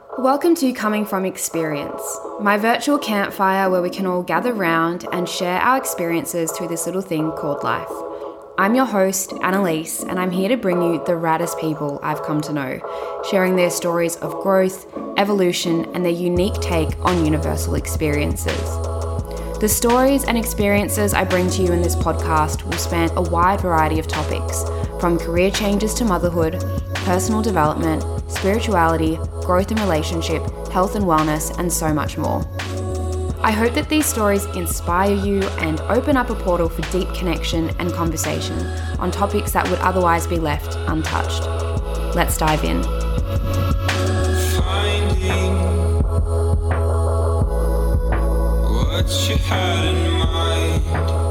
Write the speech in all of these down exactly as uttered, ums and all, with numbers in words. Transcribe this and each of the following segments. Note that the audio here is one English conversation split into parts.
Welcome to Coming From Experience, my virtual campfire where we can all gather round and share our experiences through this little thing called life. I'm your host, Annalise, and I'm here to bring you the raddest people I've come to know, sharing their stories of growth, evolution, and their unique take on universal experiences. The stories and experiences I bring to you in this podcast will span a wide variety of topics, from career changes to motherhood, personal development, spirituality, growth and relationship, health and wellness, and so much more. I hope that these stories inspire you and open up a portal for deep connection and conversation on topics that would otherwise be left untouched. Let's dive in. Finding what you had in mind.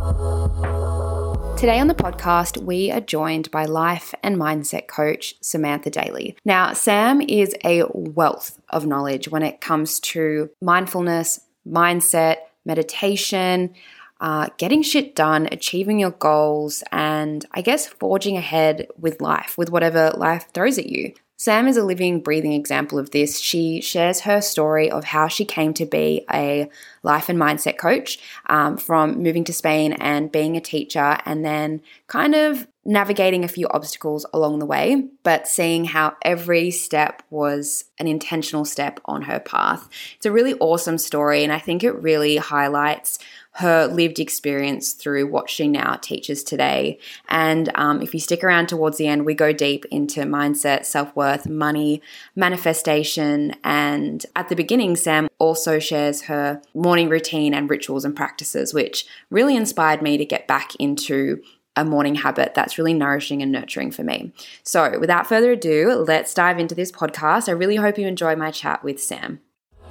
Today on the podcast, we are joined by life and mindset coach Samantha Daly. Now, Sam is a wealth of knowledge when it comes to mindfulness, mindset, meditation, uh, getting shit done, achieving your goals, and I guess forging ahead with life, with whatever life throws at you. Sam is a living, breathing example of this. She shares her story of how she came to be a life and mindset coach, um, from moving to Spain and being a teacher, and then kind of navigating a few obstacles along the way, but seeing how every step was an intentional step on her path. It's a really awesome story, and I think it really highlights her lived experience through what she now teaches today. And um, if you stick around towards the end, we go deep into mindset, self-worth, money, manifestation, and at the beginning, Sam also shares her morning routine and rituals and practices, which really inspired me to get back into a morning habit that's really nourishing and nurturing for me. So without further ado, let's dive into this podcast. I really hope you enjoy my chat with Sam.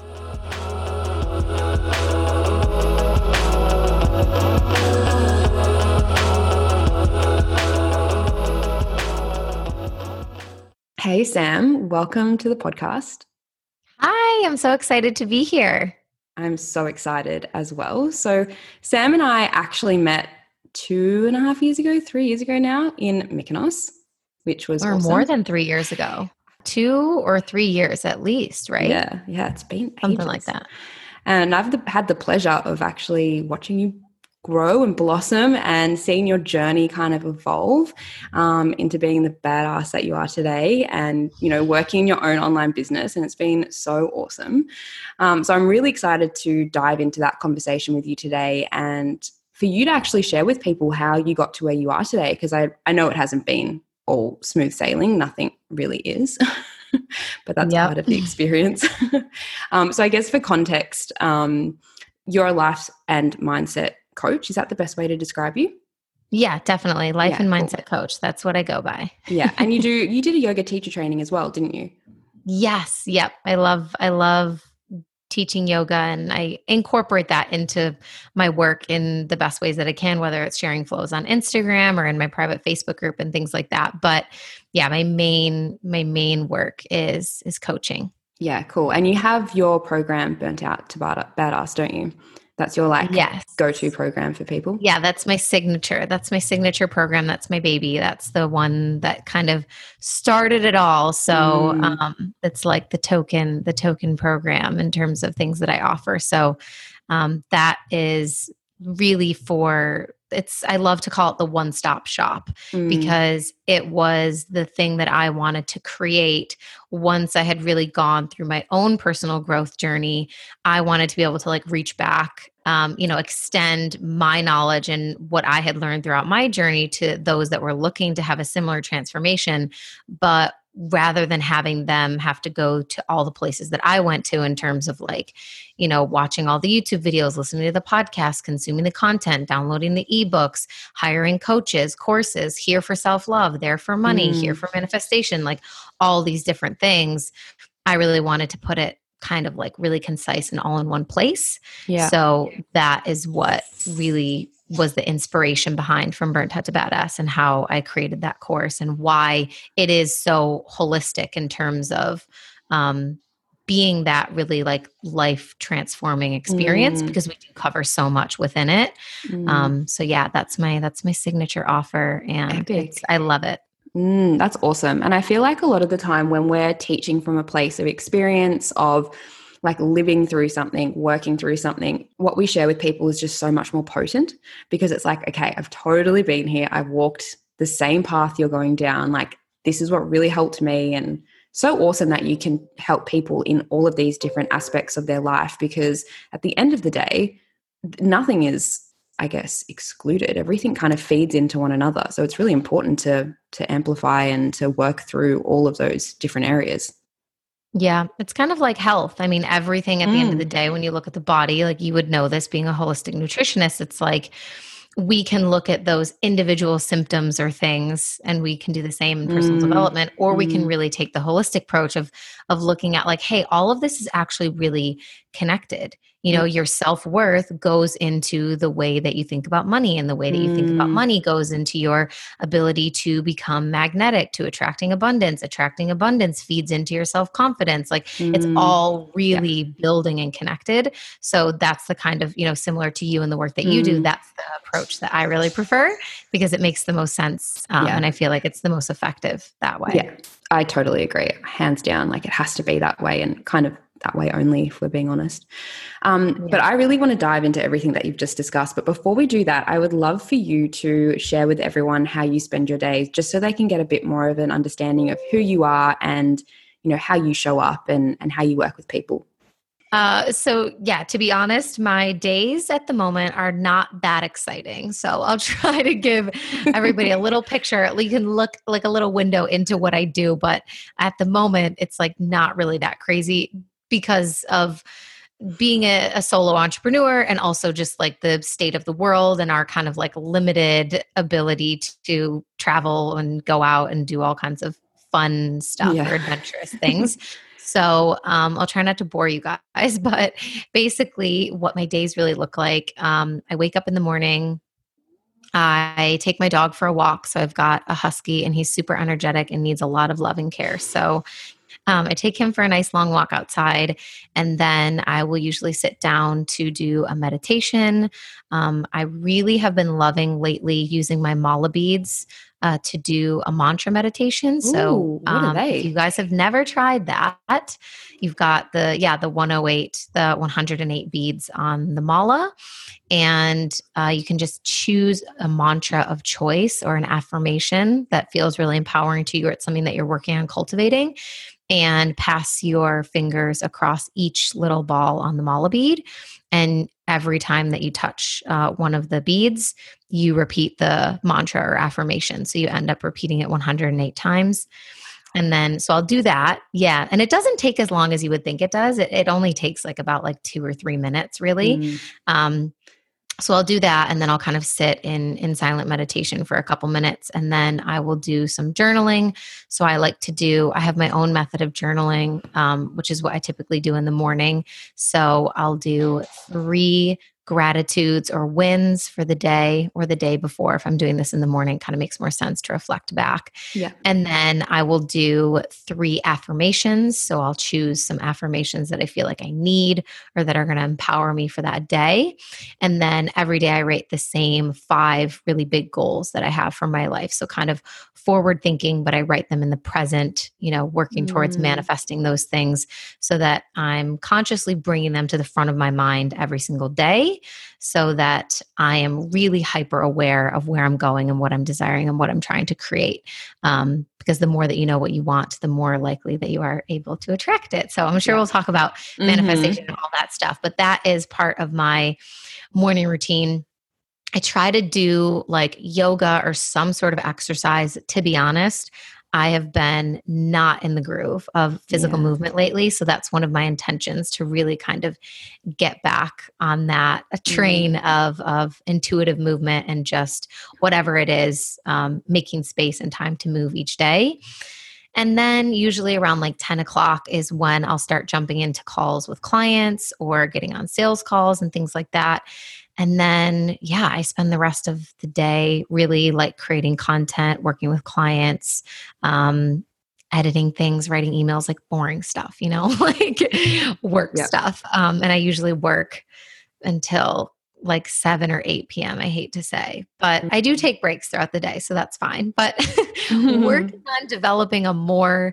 Hey, Sam, welcome to the podcast. Hi, I'm so excited to be here. I'm so excited as well. So Sam and I actually met two and a half years ago, three years ago now in Mykonos, which was Or awesome. more than three years ago. Two or three years at least, right? Yeah, yeah, it's been Something ages. like that. And I've the, had the pleasure of actually watching you grow and blossom and seeing your journey kind of evolve um, into being the badass that you are today, and, you know, working in your own online business. And it's been so awesome. Um, so I'm really excited to dive into that conversation with you today, and for you to actually share with people how you got to where you are today, because I, I know it hasn't been all smooth sailing. Nothing really is. But that's Yep. part of the experience. um, so I guess for context, um, you're a life and mindset coach. Is that the best way to describe you? Yeah, definitely. Life Yeah, and cool. mindset coach. That's what I go by. Yeah. And you do, you did a yoga teacher training as well, didn't you? Yes. Yep. I love, I love teaching yoga, and I incorporate that into my work in the best ways that I can, whether it's sharing flows on Instagram or in my private Facebook group and things like that. But yeah, my main, my main work is, is coaching. Yeah. Cool. And you have your program Burnt Out to Bad- Badass, don't you? That's your like yes. go-to program for people. Yeah, that's my signature. That's my signature program. That's my baby. That's the one that kind of started it all. So Mm. um, it's like the token, the token program in terms of things that I offer. So um, that is really for, it's, I love to call it the one-stop shop, Mm. because it was the thing that I wanted to create once I had really gone through my own personal growth journey. I wanted to be able to like reach back, um, you know, extend my knowledge and what I had learned throughout my journey to those that were looking to have a similar transformation. But rather than having them have to go to all the places that I went to in terms of like, you know, watching all the YouTube videos, listening to the podcast, consuming the content, downloading the ebooks, hiring coaches, courses, here for self-love, there for money, Mm. here for manifestation, like all these different things. I really wanted to put it kind of like really concise and all in one place. Yeah. So that is what really was the inspiration behind From Burnt Out to Badass, and how I created that course, and why it is so holistic in terms of um, being that really like life transforming experience, Mm. because we do cover so much within it. Mm. Um, so yeah, that's my, that's my signature offer, and Epic. it's, I love it. Mm, that's awesome. And I feel like a lot of the time when we're teaching from a place of experience, of like living through something, working through something, what we share with people is just so much more potent, because it's like, okay, I've totally been here. I've walked the same path you're going down. Like, this is what really helped me. And so awesome that you can help people in all of these different aspects of their life, because at the end of the day, nothing is, I guess, excluded. Everything kind of feeds into one another. So it's really important to to amplify and to work through all of those different areas. Yeah, it's kind of like health. I mean, everything at the end of the Mm. day, when you look at the body, like you would know this being a holistic nutritionist, it's like we can look at those individual symptoms or things, and we can do the same in personal Mm. development, or we can Mm. really take the holistic approach of of looking at like, hey, all of this is actually really connected. You know, your self-worth goes into the way that you think about money, and the way that you think about Mm. money goes into your ability to become magnetic to attracting abundance. Attracting abundance feeds into your self-confidence. Like, it's Mm. all Yeah. really building and connected. So that's the kind of, you know, similar to you and the work that you do, Mm. that's the approach that I really prefer, because it makes the most sense. Um, Yeah. and I feel like it's the most effective that way. Yeah. I totally agree. Hands down. Like, it has to be that way, and kind of that way only, if we're being honest. Um, Yeah. but I really want to dive into everything that you've just discussed. But before we do that, I would love for you to share with everyone how you spend your days, just so they can get a bit more of an understanding of who you are, and, you know, how you show up, and, and how you work with people. Uh, so yeah, to be honest, my days at the moment are not that exciting. So I'll try to give everybody a little picture. You can look like a little window into what I do, but at the moment, it's like not really that crazy because of being a, a solo entrepreneur, and also just like the state of the world and our kind of like limited ability to, to travel and go out and do all kinds of fun stuff Yeah. or adventurous things. So um, I'll try not to bore you guys, but basically, what my days really look like, um, I wake up in the morning. I take my dog for a walk. So I've got a husky, and he's super energetic and needs a lot of love and care. So um, I take him for a nice long walk outside, and then I will usually sit down to do a meditation. Um, I really have been loving lately using my mala beads uh, to do a mantra meditation. So Ooh, what are um, if you they? guys have never tried that, you've got the, yeah, the one oh eight, the one hundred eight beads on the mala. And uh, you can just choose a mantra of choice or an affirmation that feels really empowering to you, or it's something that you're working on cultivating, and pass your fingers across each little ball on the mala bead. And every time that you touch uh, one of the beads, you repeat the mantra or affirmation. So you end up repeating it one hundred eight times. And then, so I'll do that. Yeah. And it doesn't take as long as you would think it does. It, it only takes like about like two or three minutes, really. Mm. Um, so I'll do that, and then I'll kind of sit in in silent meditation for a couple minutes, and then I will do some journaling. So I like to do, I have my own method of journaling, um, which is what I typically do in the morning. So I'll do three gratitudes or wins for the day or the day before. If I'm doing this in the morning, it kind of makes more sense to reflect back. Yeah. And then I will do three affirmations. So I'll choose some affirmations that I feel like I need or that are going to empower me for that day. And then every day I write the same five really big goals that I have for my life. So kind of forward thinking, but I write them in the present, you know, working towards Mm. manifesting those things so that I'm consciously bringing them to the front of my mind every single day, so that I am really hyper aware of where I'm going and what I'm desiring and what I'm trying to create. Um, because the more that you know what you want, the more likely that you are able to attract it. So I'm sure Yeah. we'll talk about Mm-hmm. manifestation and all that stuff, but that is part of my morning routine. I try to do like yoga or some sort of exercise. To be honest, I have been not in the groove of physical Yeah. movement lately. So that's one of my intentions, to really kind of get back on that a train Mm. of, of intuitive movement, and just whatever it is, um, making space and time to move each day. And then usually around like ten o'clock is when I'll start jumping into calls with clients or getting on sales calls and things like that. And then, yeah, I spend the rest of the day really like creating content, working with clients, um, editing things, writing emails, like boring stuff, you know, like work Yeah. stuff. Um, and I usually work until like seven or eight p.m. I hate to say, but I do take breaks throughout the day, so that's fine. But working on developing a more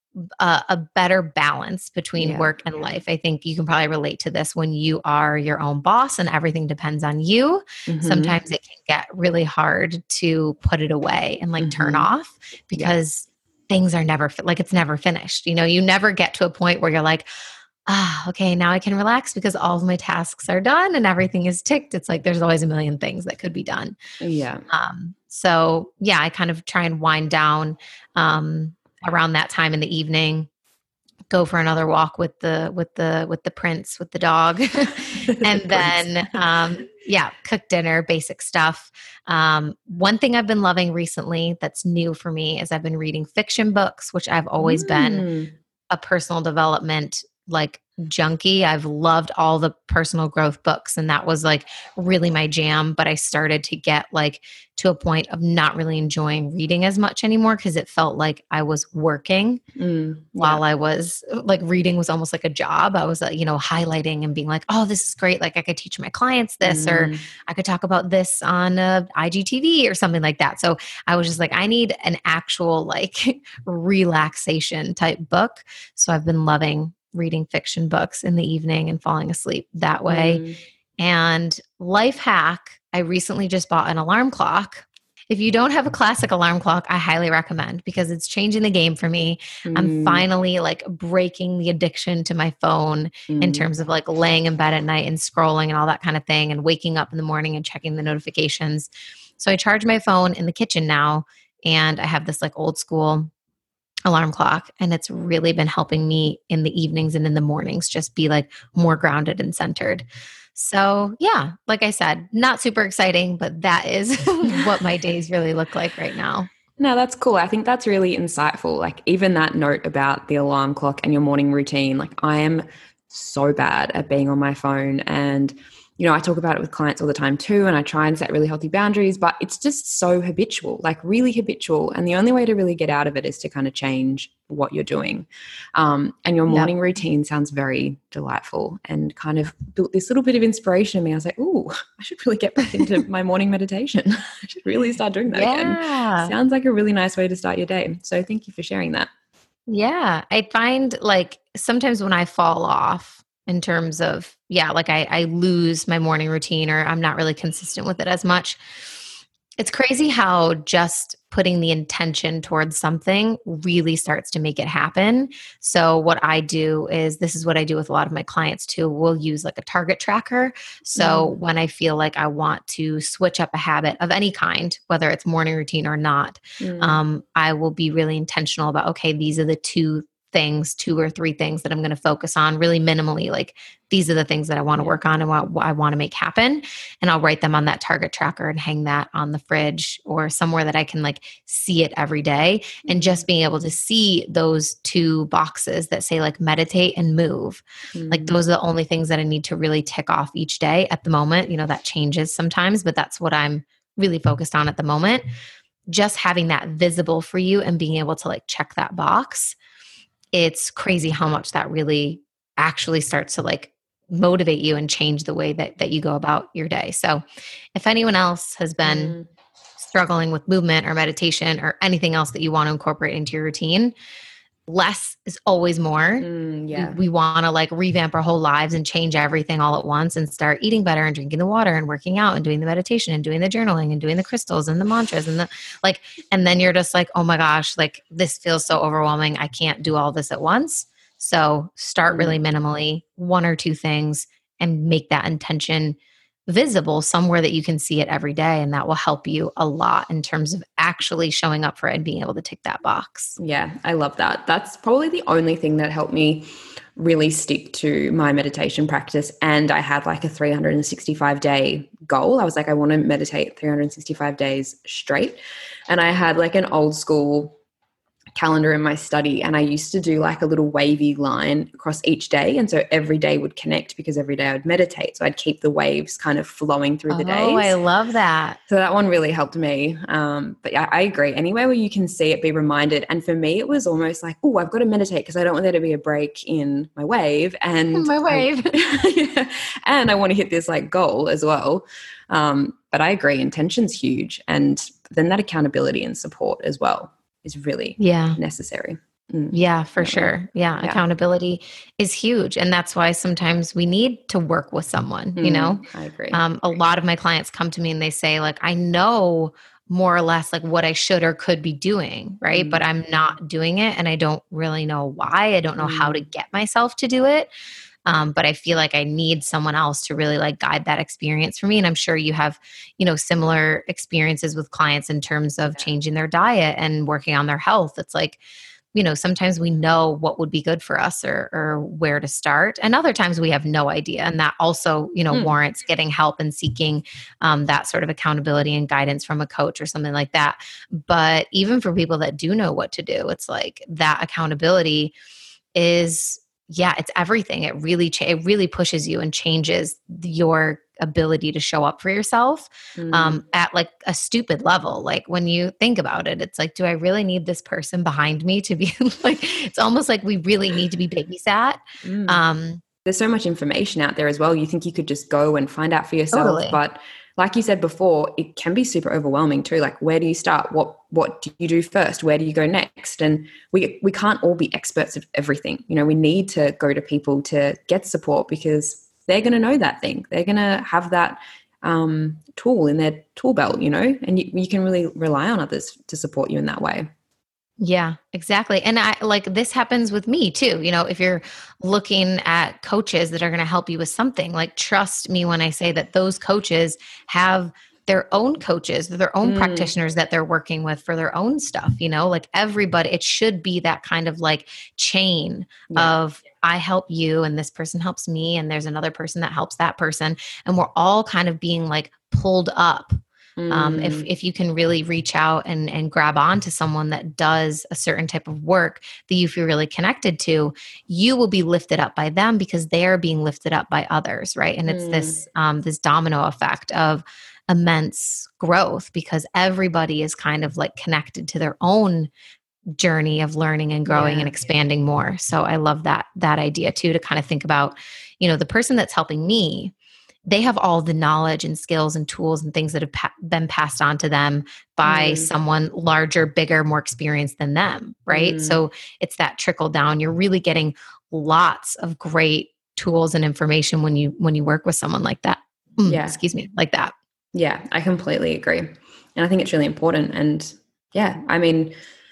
uh, a better balance between Yeah. work and life. I think you can probably relate to this when you are your own boss and everything depends on you. Mm-hmm. Sometimes it can get really hard to put it away and like Mm-hmm. turn off because yeah. things are never fi- like it's never finished. You know, you never get to a point where you're like, ah, okay, now I can relax because all of my tasks are done and everything is ticked. It's like there's always a million things that could be done. Yeah. Um, so yeah, I kind of try and wind down um, around that time in the evening. Go for another walk with the with the with the prince with the dog, and then um, yeah, cook dinner, basic stuff. Um, one thing I've been loving recently that's new for me is I've been reading fiction books, which I've always mm. been a personal development like junkie. I've loved all the personal growth books and that was like really my jam. But I started to get like to a point of not really enjoying reading as much anymore because it felt like I was working mm, yeah. while I was like reading was almost like a job. I was, uh, you know, highlighting and being like, oh, this is great. Like I could teach my clients this mm. or I could talk about this on uh, I G T V or something like that. So I was just like, I need an actual like relaxation type book. So I've been loving reading fiction books in the evening and falling asleep that way. Mm. And life hack, I recently just bought an alarm clock. If you don't have a classic alarm clock, I highly recommend because it's changing the game for me. Mm. I'm finally like breaking the addiction to my phone mm. in terms of like laying in bed at night and scrolling and all that kind of thing and waking up in the morning and checking the notifications. So I charge my phone in the kitchen now and I have this like old school alarm clock and it's really been helping me in the evenings and in the mornings just be like more grounded and centered. So yeah, like I said, not super exciting, but that is what my days really look like right now. No, that's cool. I think that's really insightful. Like even that note about the alarm clock and your morning routine, like I am so bad at being on my phone and you know, I talk about it with clients all the time too, and I try and set really healthy boundaries, but it's just so habitual, like really habitual. And the only way to really get out of it is to kind of change what you're doing. Um, and your morning yep. routine sounds very delightful and kind of built this little bit of inspiration in me. I was like, oh, I should really get back into my morning meditation. I should really start doing that yeah. again. Sounds like a really nice way to start your day. So thank you for sharing that. Yeah. I find like sometimes when I fall off, in terms of, yeah, like I, I lose my morning routine or I'm not really consistent with it as much. It's crazy how just putting the intention towards something really starts to make it happen. So what I do is, this is what I do with a lot of my clients too. We'll use like a target tracker. So mm. when I feel like I want to switch up a habit of any kind, whether it's morning routine or not, mm. um, I will be really intentional about, okay, these are the two things, two or three things that I'm going to focus on really minimally. Like these are the things that I want to work on and what I want to make happen. And I'll write them on that target tracker and hang that on the fridge or somewhere that I can like see it every day. And just being able to see those two boxes that say like meditate and move, mm-hmm. like those are the only things that I need to really tick off each day at the moment. You know, that changes sometimes, but that's what I'm really focused on at the moment. Just having that visible for you and being able to like check that box. It's crazy how much that really actually starts to like motivate you and change the way that, that you go about your day. So if anyone else has been mm. struggling with movement or meditation or anything else that you want to incorporate into your routine, less is always more. Mm, yeah. We, we want to like revamp our whole lives and change everything all at once and start eating better and drinking the water and working out and doing the meditation and doing the journaling and doing the crystals and the mantras and the like, and then you're just like, oh my gosh, like this feels so overwhelming. I can't do all this at once. So start mm. really minimally, one or two things, and make that intention visible somewhere that you can see it every day. And that will help you a lot in terms of actually showing up for it and being able to tick that box. Yeah, I love that. That's probably the only thing that helped me really stick to my meditation practice. And I had like a three hundred sixty-five day goal. I was like, I want to meditate three hundred sixty-five days straight. And I had like an old school calendar in my study, and I used to do like a little wavy line across each day. And so every day would connect because every day I would meditate. So I'd keep the waves kind of flowing through the days. Oh, I love that. So that one really helped me. Um, but I, I agree. Anywhere where you can see it, be reminded. And for me, it was almost like, oh, I've got to meditate because I don't want there to be a break in my wave. And my wave. I, yeah, and I want to hit this like goal as well. Um, but I agree, intention's huge. And then that accountability and support as well is really yeah. necessary. Mm. Yeah, for sure. Yeah, yeah. Accountability is huge. And that's why sometimes we need to work with someone, mm, you know? I agree. Um, a lot of my clients come to me and they say like, I know more or less like what I should or could be doing, right? Mm. But I'm not doing it and I don't really know why. I don't know mm. how to get myself to do it. Um, but I feel like I need someone else to really like guide that experience for me. And I'm sure you have, you know, similar experiences with clients in terms of changing their diet and working on their health. It's like, you know, sometimes we know what would be good for us or, or where to start. And other times we have no idea. And that also, you know, mm. warrants getting help and seeking um, that sort of accountability and guidance from a coach or something like that. But even for people that do know what to do, it's like that accountability is, yeah, it's everything. It really, cha- it really pushes you and changes your ability to show up for yourself mm. um, at like a stupid level. Like when you think about it, it's like, do I really need this person behind me to be like, it's almost like we really need to be babysat. Mm. Um, There's so much information out there as well. You think you could just go and find out for yourself, totally. But like you said before, it can be super overwhelming too. Like, where do you start? What what do you do first? Where do you go next? And we we can't all be experts of everything. You know, we need to go to people to get support because they're going to know that thing. They're going to have that um, tool in their tool belt, you know, and you, you can really rely on others to support you in that way. Yeah, exactly. And I like this happens with me too. You know, if you're looking at coaches that are going to help you with something, like trust me when I say that those coaches have their own coaches, their own mm. practitioners that they're working with for their own stuff, you know, like everybody, it should be that kind of like chain yeah. of I help you and this person helps me and there's another person that helps that person. And we're all kind of being like pulled up. Um, if if you can really reach out and, and grab onto someone that does a certain type of work that you feel really connected to, you will be lifted up by them because they are being lifted up by others, right? And it's mm. this um, this domino effect of immense growth because everybody is kind of like connected to their own journey of learning and growing yeah. and expanding more. So I love that that idea too, to kind of think about, you know, the person that's helping me. They have all the knowledge and skills and tools and things that have pa- been passed on to them by mm. someone larger, bigger, more experienced than them, right? Mm. So it's that trickle down. You're really getting lots of great tools and information when you when you work with someone like that. Mm, yeah. Excuse me, like that. Yeah, I completely agree. And I think it's really important. And yeah, I mean,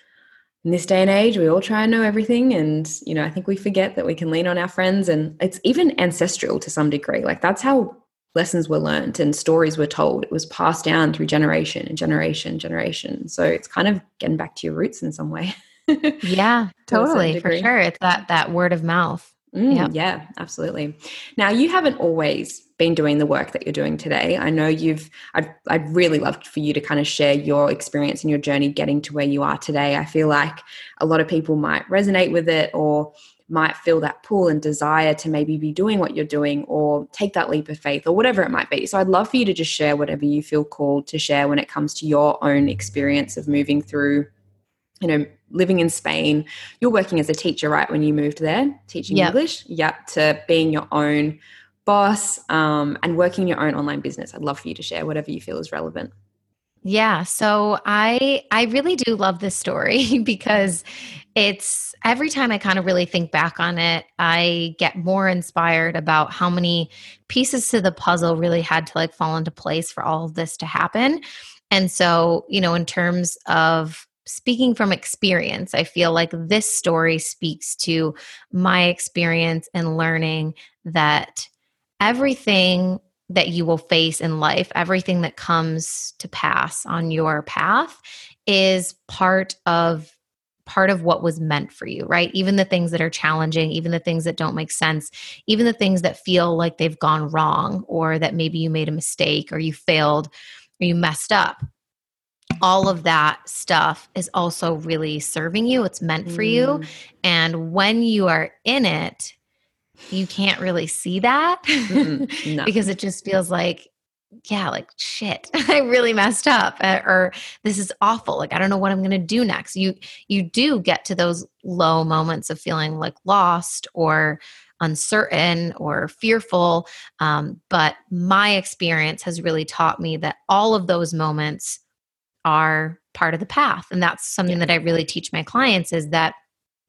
in this day and age, we all try and know everything. And, you know, I think we forget that we can lean on our friends, and it's even ancestral to some degree. Like that's how lessons were learned and stories were told. It was passed down through generation and generation and generation. So it's kind of getting back to your roots in some way. Yeah, totally. For sure. It's that, that word of mouth. Mm, yep. Yeah, absolutely. Now, you haven't always been doing the work that you're doing today. I know you've, I'd, I'd really loved for you to kind of share your experience and your journey getting to where you are today. I feel like a lot of people might resonate with it or might feel that pull and desire to maybe be doing what you're doing or take that leap of faith or whatever it might be. So I'd love for you to just share whatever you feel called to share when it comes to your own experience of moving through, you know, living in Spain. You're working as a teacher, right? When you moved there, teaching yep. English, yep, to being your own boss um, and working your own online business. I'd love for you to share whatever you feel is relevant. Yeah. So I, I really do love this story because it's every time I kind of really think back on it, I get more inspired about how many pieces to the puzzle really had to like fall into place for all of this to happen. And so, you know, in terms of speaking from experience, I feel like this story speaks to my experience in learning that everything that you will face in life, everything that comes to pass on your path is part of part of what was meant for you, right? Even the things that are challenging, even the things that don't make sense, even the things that feel like they've gone wrong or that maybe you made a mistake or you failed or you messed up. all of that stuff is also really serving you. It's meant for you. Mm. And when you are in it, you can't really see that No. because it just feels like, yeah, like shit, I really messed up, uh, or this is awful. Like, I don't know what I'm going to do next. You, you do get to those low moments of feeling like lost or uncertain or fearful. Um, but my experience has really taught me that all of those moments are part of the path. And that's something Yeah. that I really teach my clients, is that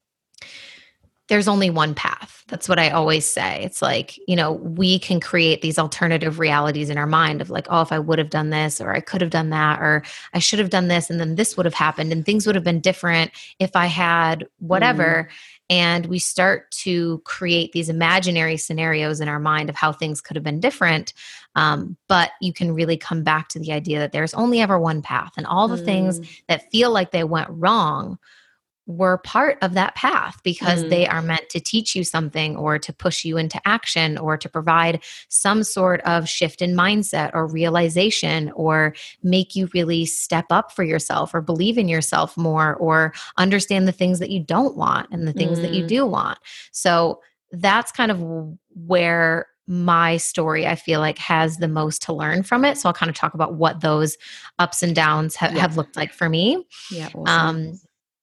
there's only one path. That's what I always say. It's like, you know, we can create these alternative realities in our mind of like, oh, if I would have done this, or I could have done that, or I should have done this, and then this would have happened, and things would have been different if I had whatever. Mm. And we start to create these imaginary scenarios in our mind of how things could have been different. Um, but you can really come back to the idea that there's only ever one path, and all the mm. things that feel like they went wrong were part of that path because mm. they are meant to teach you something, or to push you into action, or to provide some sort of shift in mindset or realization, or make you really step up for yourself, or believe in yourself more, or understand the things that you don't want and the things mm. that you do want. So that's kind of where my story, I feel like, has the most to learn from it. So I'll kind of talk about what those ups and downs ha- yeah. have looked like for me. Yeah. Awesome. Um,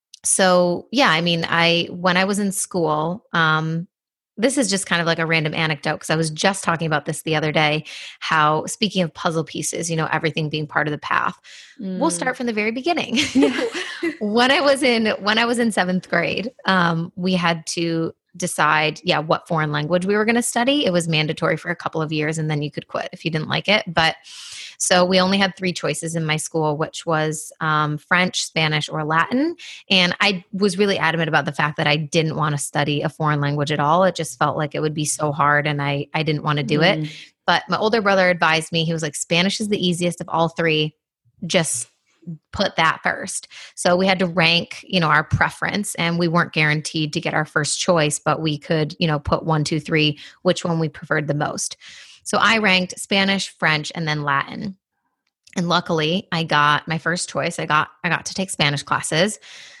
So yeah, I mean, I, when I was in school, um, this is just kind of like a random anecdote, because I was just talking about this the other day, how, speaking of puzzle pieces, you know, everything being part of the path, mm. we'll start from the very beginning. when I was in, when I was in seventh grade, um, we had to decide, yeah, what foreign language we were going to study. It was mandatory for a couple of years, and then you could quit if you didn't like it. But so we only had three choices in my school, which was um, French, Spanish, or Latin. And I was really adamant about the fact that I didn't want to study a foreign language at all. It just felt like it would be so hard, and I, I didn't want to do mm. it. But my older brother advised me, he was like, Spanish is the easiest of all three. Just put that first. So we had to rank, you know, our preference, and we weren't guaranteed to get our first choice, but we could, you know, put one, two, three, which one we preferred the most. So I ranked Spanish, French, and then Latin. And luckily I got my first choice. I got, I got to take Spanish classes.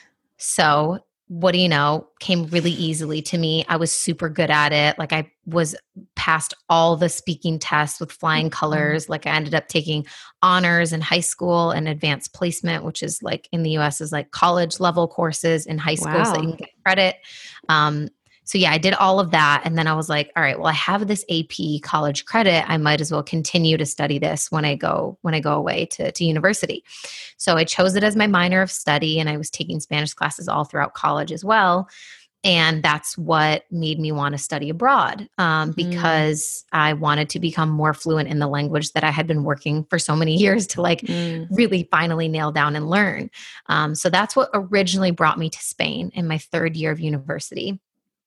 So what do you know, came really easily to me. I was super good at it. Like, I was past all the speaking tests with flying colors. Like, I ended up taking honors in high school and advanced placement, which is like in the U S is like college level courses in high school. Wow. So you can get credit. Um, So yeah, I did all of that. And then I was like, all right, well, I have this A P college credit. I might as well continue to study this when I go, when I go away to, to university. So I chose it as my minor of study, and I was taking Spanish classes all throughout college as well. And that's what made me want to study abroad, um, because mm. I wanted to become more fluent in the language that I had been working for so many years to like mm. really finally nail down and learn. Um, so that's what originally brought me to Spain in my third year of university.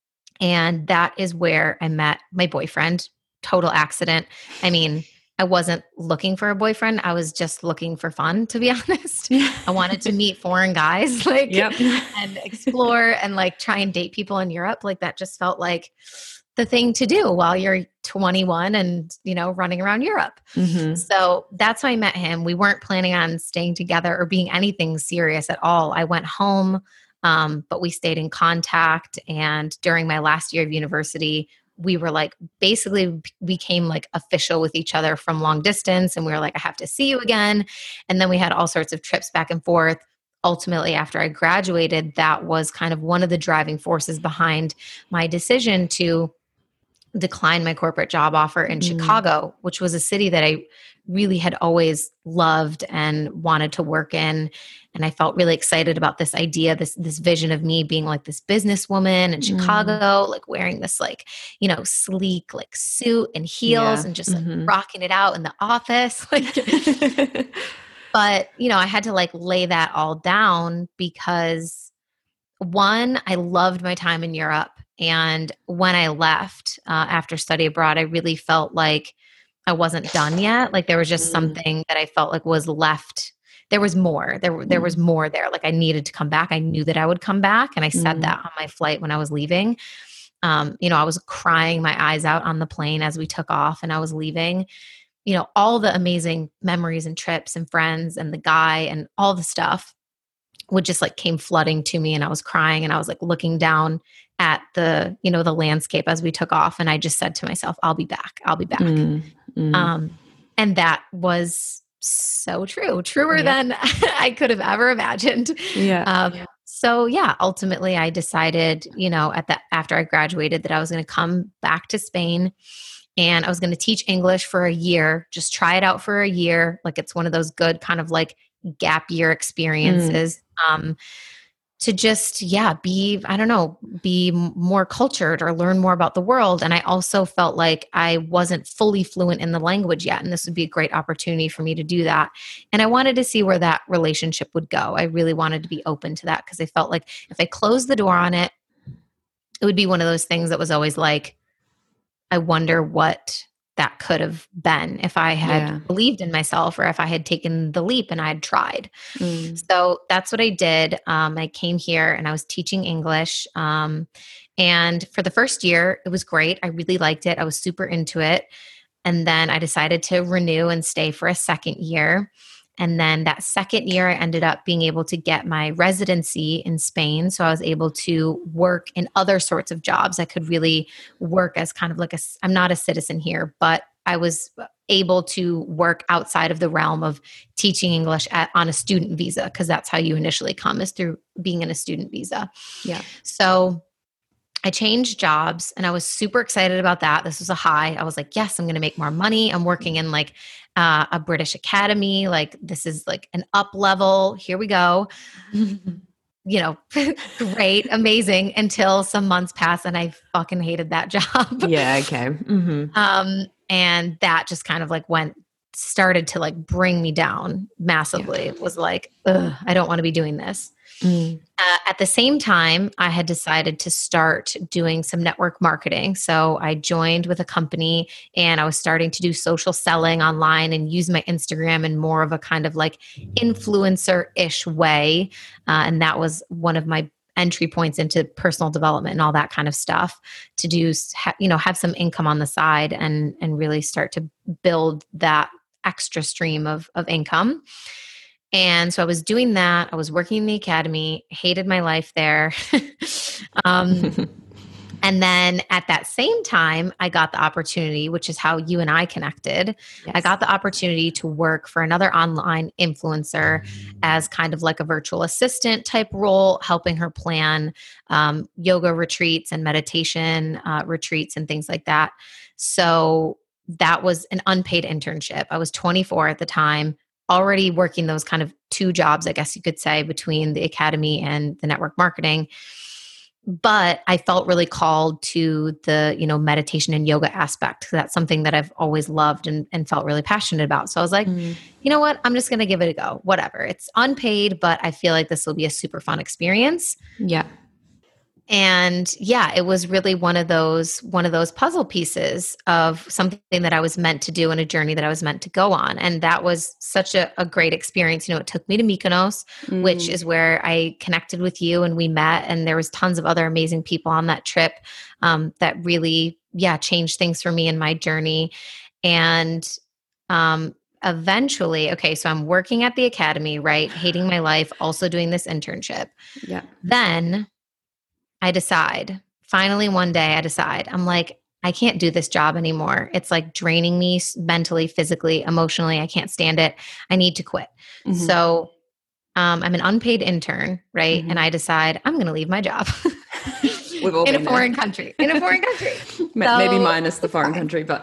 And that is where I met my boyfriend. Total accident. I mean, I wasn't looking for a boyfriend. I was just looking for fun, to be honest. I wanted to meet foreign guys, like, yep. and explore and like try and date people in Europe. Like, that just felt like the thing to do while you're twenty-one and, you know, running around Europe. Mm-hmm. So that's how I met him. We weren't planning on staying together or being anything serious at all. I went home. Um, but we stayed in contact. And during my last year of university, we were like, basically became like official with each other from long distance. And we were like, I have to see you again. And then we had all sorts of trips back and forth. Ultimately, after I graduated, that was kind of one of the driving forces behind my decision to decline my corporate job offer in mm. Chicago, which was a city that I really had always loved and wanted to work in. And I felt really excited about this idea, this, this vision of me being like this businesswoman in Chicago, mm. like wearing this like, you know, sleek like suit and heels yeah. and just mm-hmm. like rocking it out in the office. Like, but, you know, I had to like lay that all down because, one, I loved my time in Europe. And when I left uh, after study abroad, I really felt like I wasn't done yet. Like, there was just mm. something that I felt like was left. There was more. There, there mm. was more there. Like, I needed to come back. I knew that I would come back. And I said mm. that on my flight when I was leaving. Um, you know, I was crying my eyes out on the plane as we took off and I was leaving. you know, all the amazing memories and trips and friends and the guy and all the stuff would just like came flooding to me, and I was crying, and I was like looking down at the, you know, the landscape as we took off. And I just said to myself, I'll be back. I'll be back. Mm, mm. Um, and that was so true, truer yeah. than I could have ever imagined. Yeah. Um, yeah. So yeah, ultimately I decided, you know, at that, after I graduated, that I was going to come back to Spain, and I was going to teach English for a year, just try it out for a year. Like it's one of those good kind of like gap year experiences. Mm. Um, to just, yeah, be, I don't know, be more cultured or learn more about the world. And I also felt like I wasn't fully fluent in the language yet. And this would be a great opportunity for me to do that. And I wanted to see where that relationship would go. I really wanted to be open to that, because I felt like if I closed the door on it, it would be one of those things that was always like, I wonder what that could have been if I had yeah. believed in myself, or if I had taken the leap and I had tried. Mm. So that's what I did. Um, I came here and I was teaching English. Um, and for the first year, it was great. I really liked it. I was super into it. And then I decided to renew and stay for a second year. And then that second year, I ended up being able to get my residency in Spain. So I was able to work in other sorts of jobs. I could really work as kind of like a, I'm not a citizen here, but I was able to work outside of the realm of teaching English at, on a student visa, because that's how you initially come, is through being in a student visa. Yeah. So I changed jobs, and I was super excited about that. This was a high. I was like, yes, I'm going to make more money. I'm working in like uh, a British academy. Like this is like an up level. Here we go. You know, great, amazing, until some months pass and I fucking hated that job. Yeah. Okay. Mm-hmm. Um, and that just kind of like went, started to like bring me down massively. Yeah. It was like, ugh, I don't want to be doing this. Mm. Uh, at the same time, I had decided to start doing some network marketing. So I joined with a company, and I was starting to do social selling online and use my Instagram in more of a kind of like influencer-ish way. Uh, and that was one of my entry points into personal development and all that kind of stuff, to do, you know, have some income on the side and, and really start to build that extra stream of, of income. And so I was doing that. I was working in the academy, hated my life there. um, and then at that same time, I got the opportunity, which is how you and I connected. Yes. I got the opportunity to work for another online influencer as kind of like a virtual assistant type role, helping her plan um, yoga retreats and meditation uh, retreats and things like that. So that was an unpaid internship. I was twenty-four at the time, already working those kind of two jobs, I guess you could say, between the academy and the network marketing. But I felt really called to the, you know, meditation and yoga aspect. That's something that I've always loved and, and felt really passionate about. So I was like, mm. you know what? I'm just going to give it a go. Whatever. It's unpaid, but I feel like this will be a super fun experience. Yeah. And yeah, it was really one of those, one of those puzzle pieces of something that I was meant to do and a journey that I was meant to go on. And that was such a, a great experience. You know, it took me to Mykonos, mm. which is where I connected with you and we met. And there was tons of other amazing people on that trip um, that really, yeah, changed things for me in my journey. And um, eventually, okay, so I'm working at the academy, right? Hating my life, also doing this internship. Yeah. Then I decide, finally one day I decide, I'm like, I can't do this job anymore. It's like draining me mentally, physically, emotionally. I can't stand it. I need to quit. Mm-hmm. So um, I'm an unpaid intern, right? Mm-hmm. And I decide I'm going to leave my job We've all in a been foreign there. country, in a foreign country. So, maybe minus the foreign fine. country, but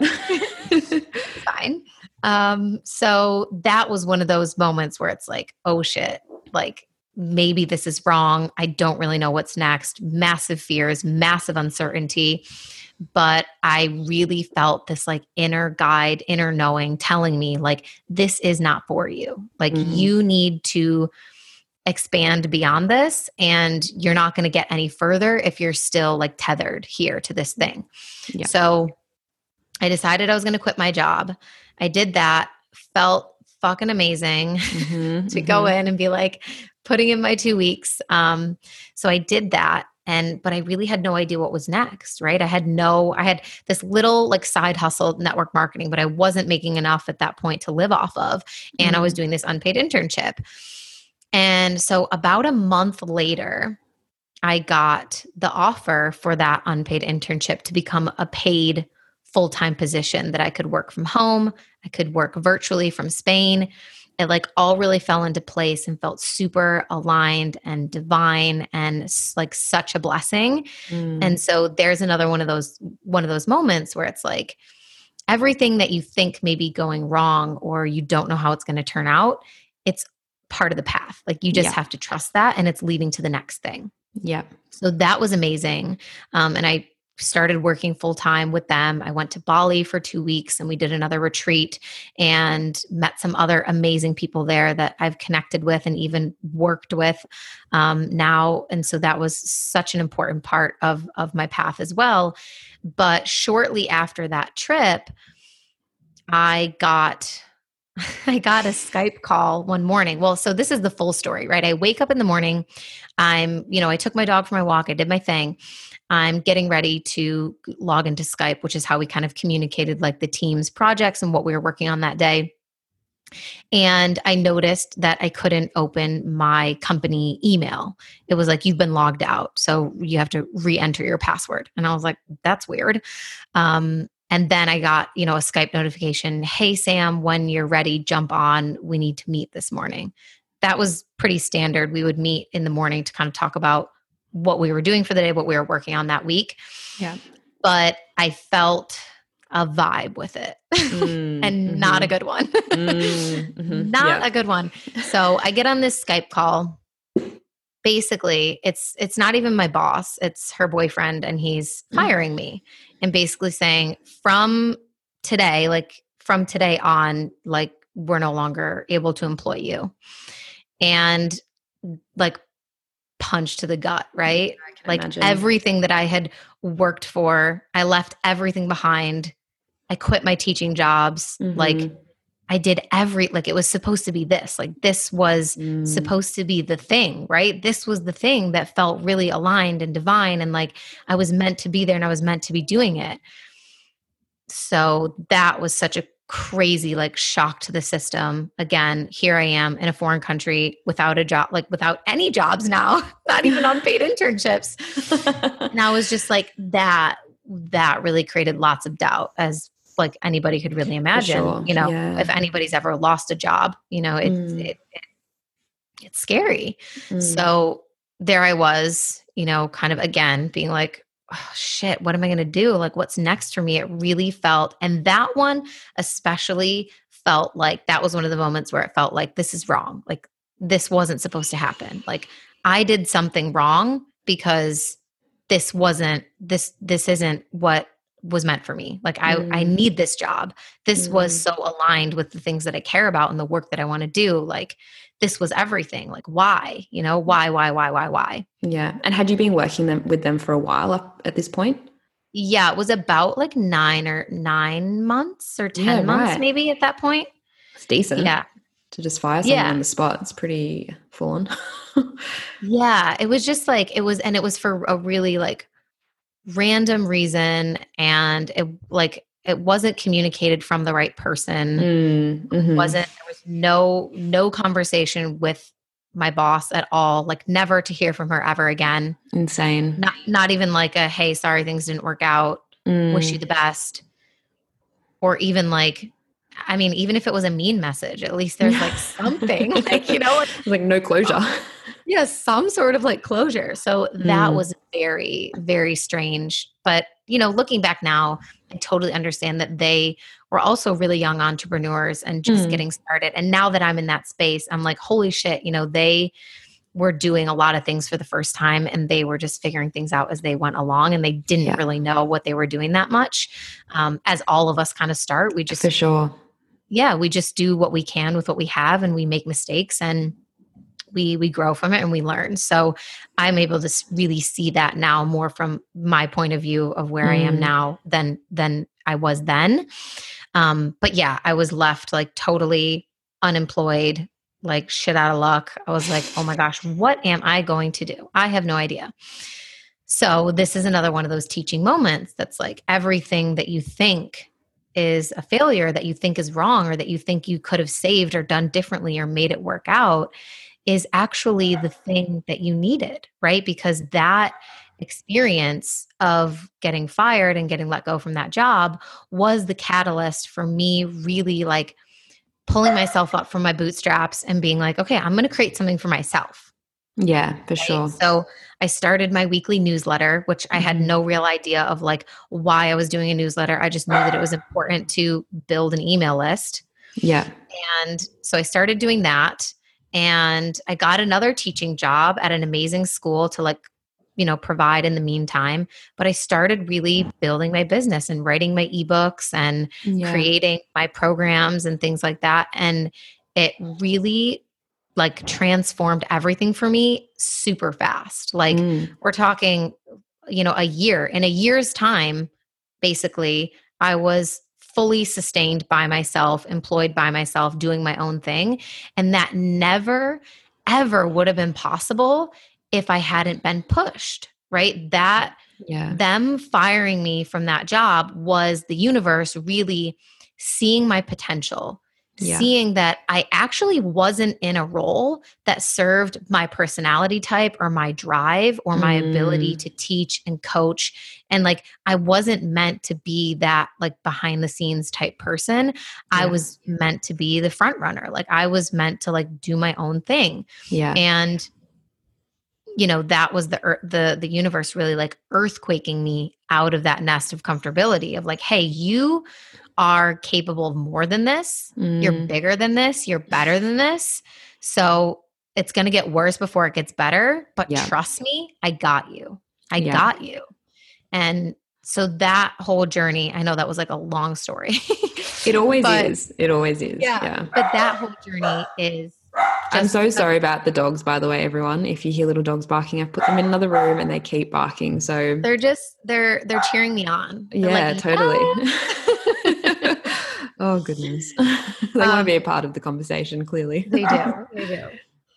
fine. Um, so that was one of those moments where it's like, oh shit, like, maybe this is wrong. I don't really know what's next. Massive fears, massive uncertainty. But I really felt this like inner guide, inner knowing telling me like, this is not for you. Like mm-hmm. you need to expand beyond this, and you're not going to get any further if you're still like tethered here to this thing. Yeah. So I decided I was going to quit my job. I did that, felt fucking amazing mm-hmm, to mm-hmm. go in and be like, putting in my two weeks. Um, so I did that. And, but I really had no idea what was next, right? I had no, I had this little like side hustle network marketing, but I wasn't making enough at that point to live off of. And mm. I was doing this unpaid internship. And so about a month later, I got the offer for that unpaid internship to become a paid full-time position that I could work from home. I could work virtually from Spain. It like all really fell into place and felt super aligned and divine and like such a blessing. Mm. And so there's another one of those, one of those moments where it's like everything that you think may be going wrong or you don't know how it's going to turn out, it's part of the path. Like you just yeah. have to trust that and it's leading to the next thing. Yeah. So that was amazing. Um, and I started working full time with them. I went to Bali for two weeks and we did another retreat and met some other amazing people there that I've connected with and even worked with um, now. And so that was such an important part of, of my path as well. But shortly after that trip, I got I got a Skype call one morning. Well, so this is the full story, right? I wake up in the morning. I'm, you know, I took my dog for my walk. I did my thing. I'm getting ready to log into Skype, which is how we kind of communicated like the team's projects and what we were working on that day. And I noticed that I couldn't open my company email. It was like, you've been logged out. So you have to re-enter your password. And I was like, that's weird. Um, And then I got, you know, a Skype notification. Hey, Sam, when you're ready, jump on. We need to meet this morning. That was pretty standard. We would meet in the morning to kind of talk about what we were doing for the day, what we were working on that week. Yeah. But I felt a vibe with it mm, and mm-hmm. not a good one. mm, mm-hmm. Not yeah. a good one. So I get on this Skype call. Basically, it's it's not even my boss. It's her boyfriend, and he's hiring me and basically saying from today, like from today on, like we're no longer able to employ you. And like punch to the gut, right? Like imagine. Everything that I had worked for, I left everything behind. I quit my teaching jobs. Mm-hmm. Like I did every, like it was supposed to be this, like this was mm. supposed to be the thing, right? This was the thing that felt really aligned and divine. And like, I was meant to be there and I was meant to be doing it. So that was such a crazy, like shock to the system. Again, here I am in a foreign country without a job, like without any jobs now, not even on paid internships. And I was just like that, that really created lots of doubt as like anybody could really imagine, sure. you know, yeah. if anybody's ever lost a job, you know, it, mm. it, it it's scary. Mm. So there I was, you know, kind of again being like, oh shit, what am I going to do? Like what's next for me? It really felt, and that one especially felt like that was one of the moments where it felt like this is wrong. Like this wasn't supposed to happen. Like I did something wrong because this wasn't, this, this isn't what was meant for me. Like I, mm. I need this job. This mm. was so aligned with the things that I care about and the work that I want to do. Like this was everything. Like why, you know, why, why, why, why, why? Yeah. And had you been working them with them for a while up at this point? Yeah. It was about like nine or nine months or ten yeah, months right. maybe at that point. It's decent. Yeah. To just fire someone yeah. on the spot. It's pretty full on. Yeah. It was just like, it was, and it was for a really like random reason. And it like, it wasn't communicated from the right person. Mm, mm-hmm. It wasn't, there was no, no conversation with my boss at all. Like never to hear from her ever again. Insane. Not, not even like a, hey, sorry, things didn't work out. Mm. Wish you the best. Or even like, I mean, even if it was a mean message, at least there's like something like, you know, like, like no closure. Yeah. Some sort of like closure. So that mm. was very, very strange. But, you know, looking back now, I totally understand that they were also really young entrepreneurs and just mm. getting started. And now that I'm in that space, I'm like, holy shit, you know, they were doing a lot of things for the first time and they were just figuring things out as they went along and they didn't yeah. really know what they were doing that much. Um, as all of us kind of start, we just, for sure. Yeah, we just do what we can with what we have and we make mistakes and we we grow from it and we learn. So I'm able to really see that now more from my point of view of where mm. I am now than than I was then. Um, but yeah, I was left like totally unemployed, like shit out of luck. I was like, oh my gosh, what am I going to do? I have no idea. So this is another one of those teaching moments that's like everything that you think is a failure, that you think is wrong, or that you think you could have saved or done differently or made it work out is actually the thing that you needed, right? Because that experience of getting fired and getting let go from that job was the catalyst for me really like pulling myself up from my bootstraps and being like, okay, I'm going to create something for myself. Yeah, for Right? sure. So I started my weekly newsletter, which I had Mhm. no real idea of like why I was doing a newsletter. I just knew that it was important to build an email list. Yeah. And so I started doing that. And I got another teaching job at an amazing school to like, you know, provide in the meantime. But I started really building my business and writing my ebooks and Yeah. creating my programs and things like that. And it really like transformed everything for me super fast. Like Mm. we're talking, you know, a year. In a year's time, basically, I was fully sustained by myself, employed by myself, doing my own thing. And that never, ever would have been possible if I hadn't been pushed, right? That Yeah. them firing me from that job was the universe really seeing my potential, Yeah. seeing that I actually wasn't in a role that served my personality type or my drive or my Mm. ability to teach and coach. And like, I wasn't meant to be that like behind the scenes type person. I Yeah. was meant to be the front runner. Like I was meant to like do my own thing. Yeah. And you know, that was the ear- the the universe really like earthquaking me out of that nest of comfortability of like, hey, you are capable of more than this. You're Mm. bigger than this. You're better than this. So it's going to get worse before it gets better. But Yeah. trust me, I got you. I Yeah. got you. And so that whole journey, I know that was like a long story. It always but, is. It always is. Yeah, Yeah. But that whole journey is I'm just so a- sorry about the dogs, by the way, everyone. If you hear little dogs barking, I've put them in another room and they keep barking. So They're just they're they're cheering me on. They're yeah, like, totally. "Yes." Oh goodness. They want to Um, be a part of the conversation, clearly. They do. They do.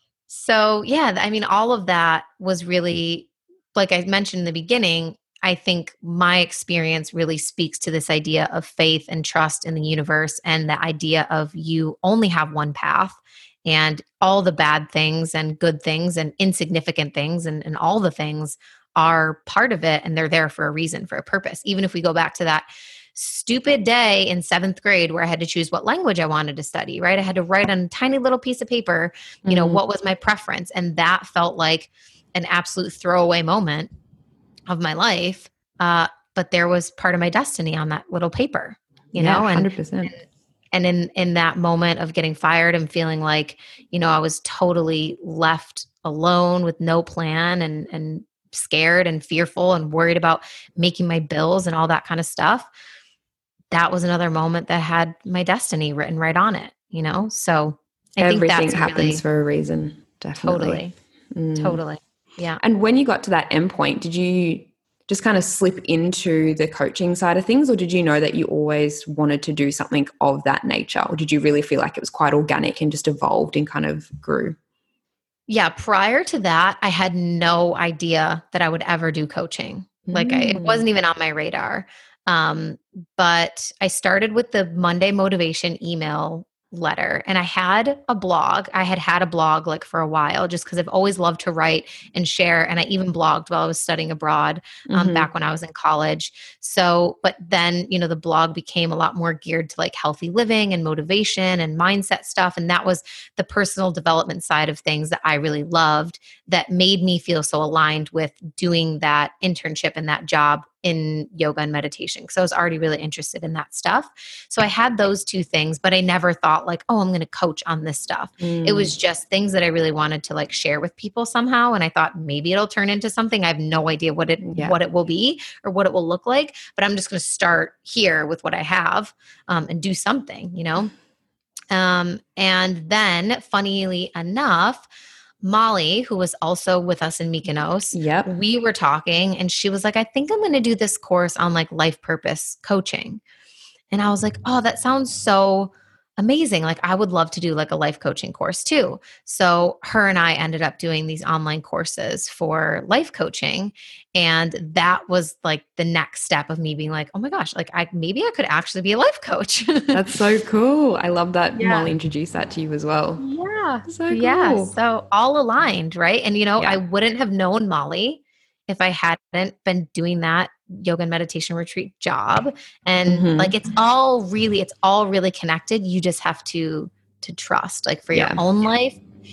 So yeah, I mean, all of that was really, like I mentioned in the beginning, I think my experience really speaks to this idea of faith and trust in the universe and the idea of you only have one path and all the bad things and good things and insignificant things and, and all the things are part of it and they're there for a reason, for a purpose. Even if we go back to that stupid day in seventh grade where I had to choose what language I wanted to study, right? I had to write on a tiny little piece of paper, you know, Mm. what was my preference. And that felt like an absolute throwaway moment of my life. Uh, but there was part of my destiny on that little paper, you Yeah, know, one and, hundred percent. and in, in that moment of getting fired and feeling like, you know, I was totally left alone with no plan and, and scared and fearful and worried about making my bills and all that kind of stuff. That was another moment that had my destiny written right on it, you know? So I think Everything that's happens really, for a reason. Definitely. totally, Mm. totally. Yeah. And when you got to that end point, did you just kind of slip into the coaching side of things, or did you know that you always wanted to do something of that nature? Or did you really feel like it was quite organic and just evolved and kind of grew? Yeah. Prior to that, I had no idea that I would ever do coaching. Like I, it Mm. wasn't even on my radar. Um, but I started with the Monday motivation email letter and I had a blog. I had had a blog like for a while just because I've always loved to write and share. And I even blogged while I was studying abroad um, Mhm. back when I was in college. So, but then, you know, the blog became a lot more geared to like healthy living and motivation and mindset stuff. And that was the personal development side of things that I really loved that made me feel so aligned with doing that internship and that job in yoga and meditation because I was already really interested in that stuff. So I had those two things, but I never thought like, oh, I'm going to coach on this stuff. Mm. It was just things that I really wanted to like share with people somehow. And I thought maybe it'll turn into something. I have no idea what it Yeah. what it will be or what it will look like, but I'm just going to start here with what I have um, and do something, you know? Um, and then funnily enough, Molly, who was also with us in Mykonos, Yep. we were talking and she was like, I think I'm going to do this course on like life purpose coaching. And I was like, oh, that sounds so amazing. Like I would love to do like a life coaching course too. So her and I ended up doing these online courses for life coaching. And that was like the next step of me being like, oh my gosh, like I, maybe I could actually be a life coach. That's so cool. I love that Yeah. Molly introduced that to you as well. Yeah. So Yeah. cool. So all aligned, right? And you know, Yeah. I wouldn't have known Molly if I hadn't been doing that yoga and meditation retreat job. And Mhm. like it's all really, it's all really connected. You just have to to trust. Like for Yeah. your own life,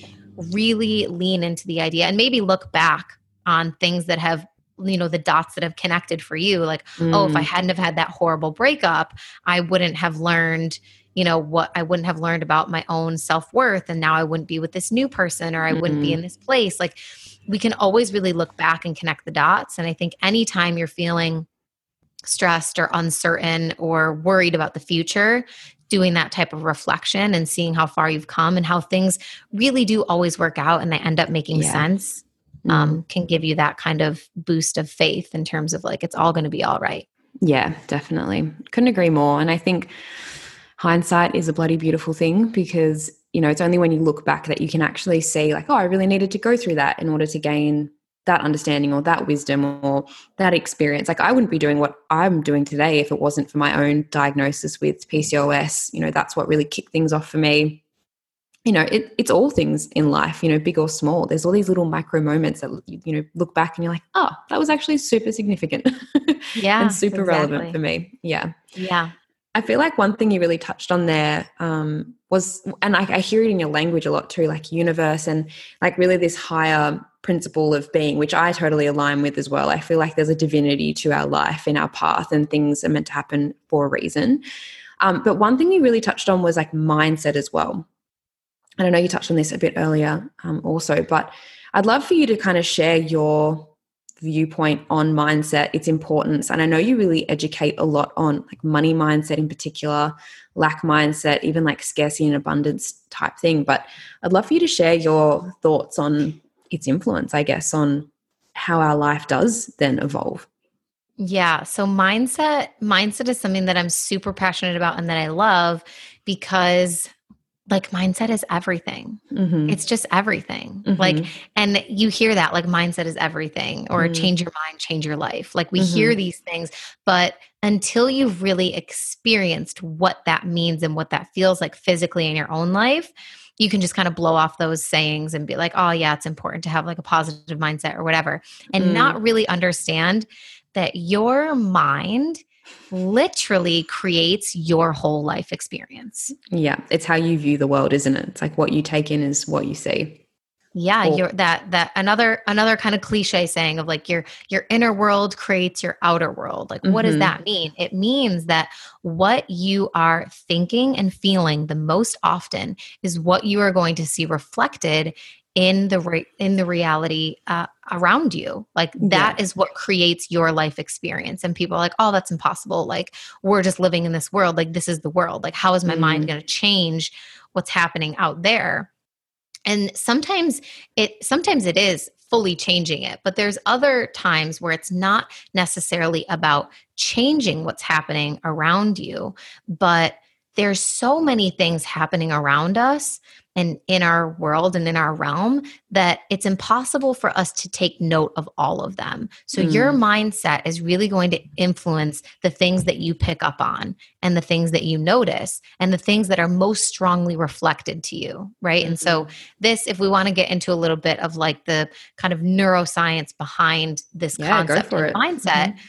really lean into the idea and maybe look back on things that have, you know, the dots that have connected for you. Like, Mm. oh, if I hadn't have had that horrible breakup, I wouldn't have learned, you know, what I wouldn't have learned about my own self-worth. And now I wouldn't be with this new person, or I wouldn't be Mm. in this place. Like we can always really look back and connect the dots. And I think anytime you're feeling stressed or uncertain or worried about the future, doing that type of reflection and seeing how far you've come and how things really do always work out and they end up making Yeah. sense, Mm. um, can give you that kind of boost of faith in terms of like, it's all going to be all right. Yeah, definitely. Couldn't agree more. And I think hindsight is a bloody beautiful thing, because, you know, it's only when you look back that you can actually see like, oh, I really needed to go through that in order to gain that understanding or that wisdom or that experience. Like I wouldn't be doing what I'm doing today if it wasn't for my own diagnosis with P C O S. You know, that's what really kicked things off for me. You know, it, it's all things in life, you know, big or small. There's all these little micro moments that, you know, look back and you're like, oh, that was actually super significant Yeah, and super exactly. relevant for me. Yeah. Yeah. I feel like one thing you really touched on there um, was, and I, I hear it in your language a lot too, like universe and like really this higher principle of being, which I totally align with as well. I feel like there's a divinity to our life and our path, and things are meant to happen for a reason. Um, but one thing you really touched on was like mindset as well. And I know you touched on this a bit earlier um, also, but I'd love for you to kind of share your viewpoint on mindset, its importance. And I know you really educate a lot on like money mindset in particular, lack mindset, even like scarcity and abundance type thing. But I'd love for you to share your thoughts on its influence, I guess, on how our life does then evolve. Yeah. So mindset, mindset is something that I'm super passionate about and that I love, because like mindset is everything. Mm-hmm. It's just everything. Mm-hmm. Like, and you hear that like mindset is everything, or Mm-hmm. change your mind, change your life. Like we Mm-hmm. hear these things, but until you've really experienced what that means and what that feels like physically in your own life, you can just kind of blow off those sayings and be like, oh yeah, it's important to have like a positive mindset or whatever, and Mm. not really understand that your mind literally creates your whole life experience. Yeah. It's how you view the world, isn't it? It's like what you take in is what you see. Yeah, Or- you're that that another another kind of cliche saying of like your your inner world creates your outer world. Like what does Mhm. that mean? It means that what you are thinking and feeling the most often is what you are going to see reflected in the re- in the reality uh, around you. Like that Yeah. is what creates your life experience. And people are like, "Oh, that's impossible. Like we're just living in this world. Like this is the world. Like how is my mind Mm. going to change what's happening out there?" And sometimes it sometimes it is fully changing it, but there's other times where it's not necessarily about changing what's happening around you, but there's so many things happening around us and in our world and in our realm that it's impossible for us to take note of all of them. So Mm. your mindset is really going to influence the things that you pick up on and the things that you notice and the things that are most strongly reflected to you, right? Mm-hmm. And so this, if we want to get into a little bit of like the kind of neuroscience behind this Yeah, go concept for of it. mindset, Mhm.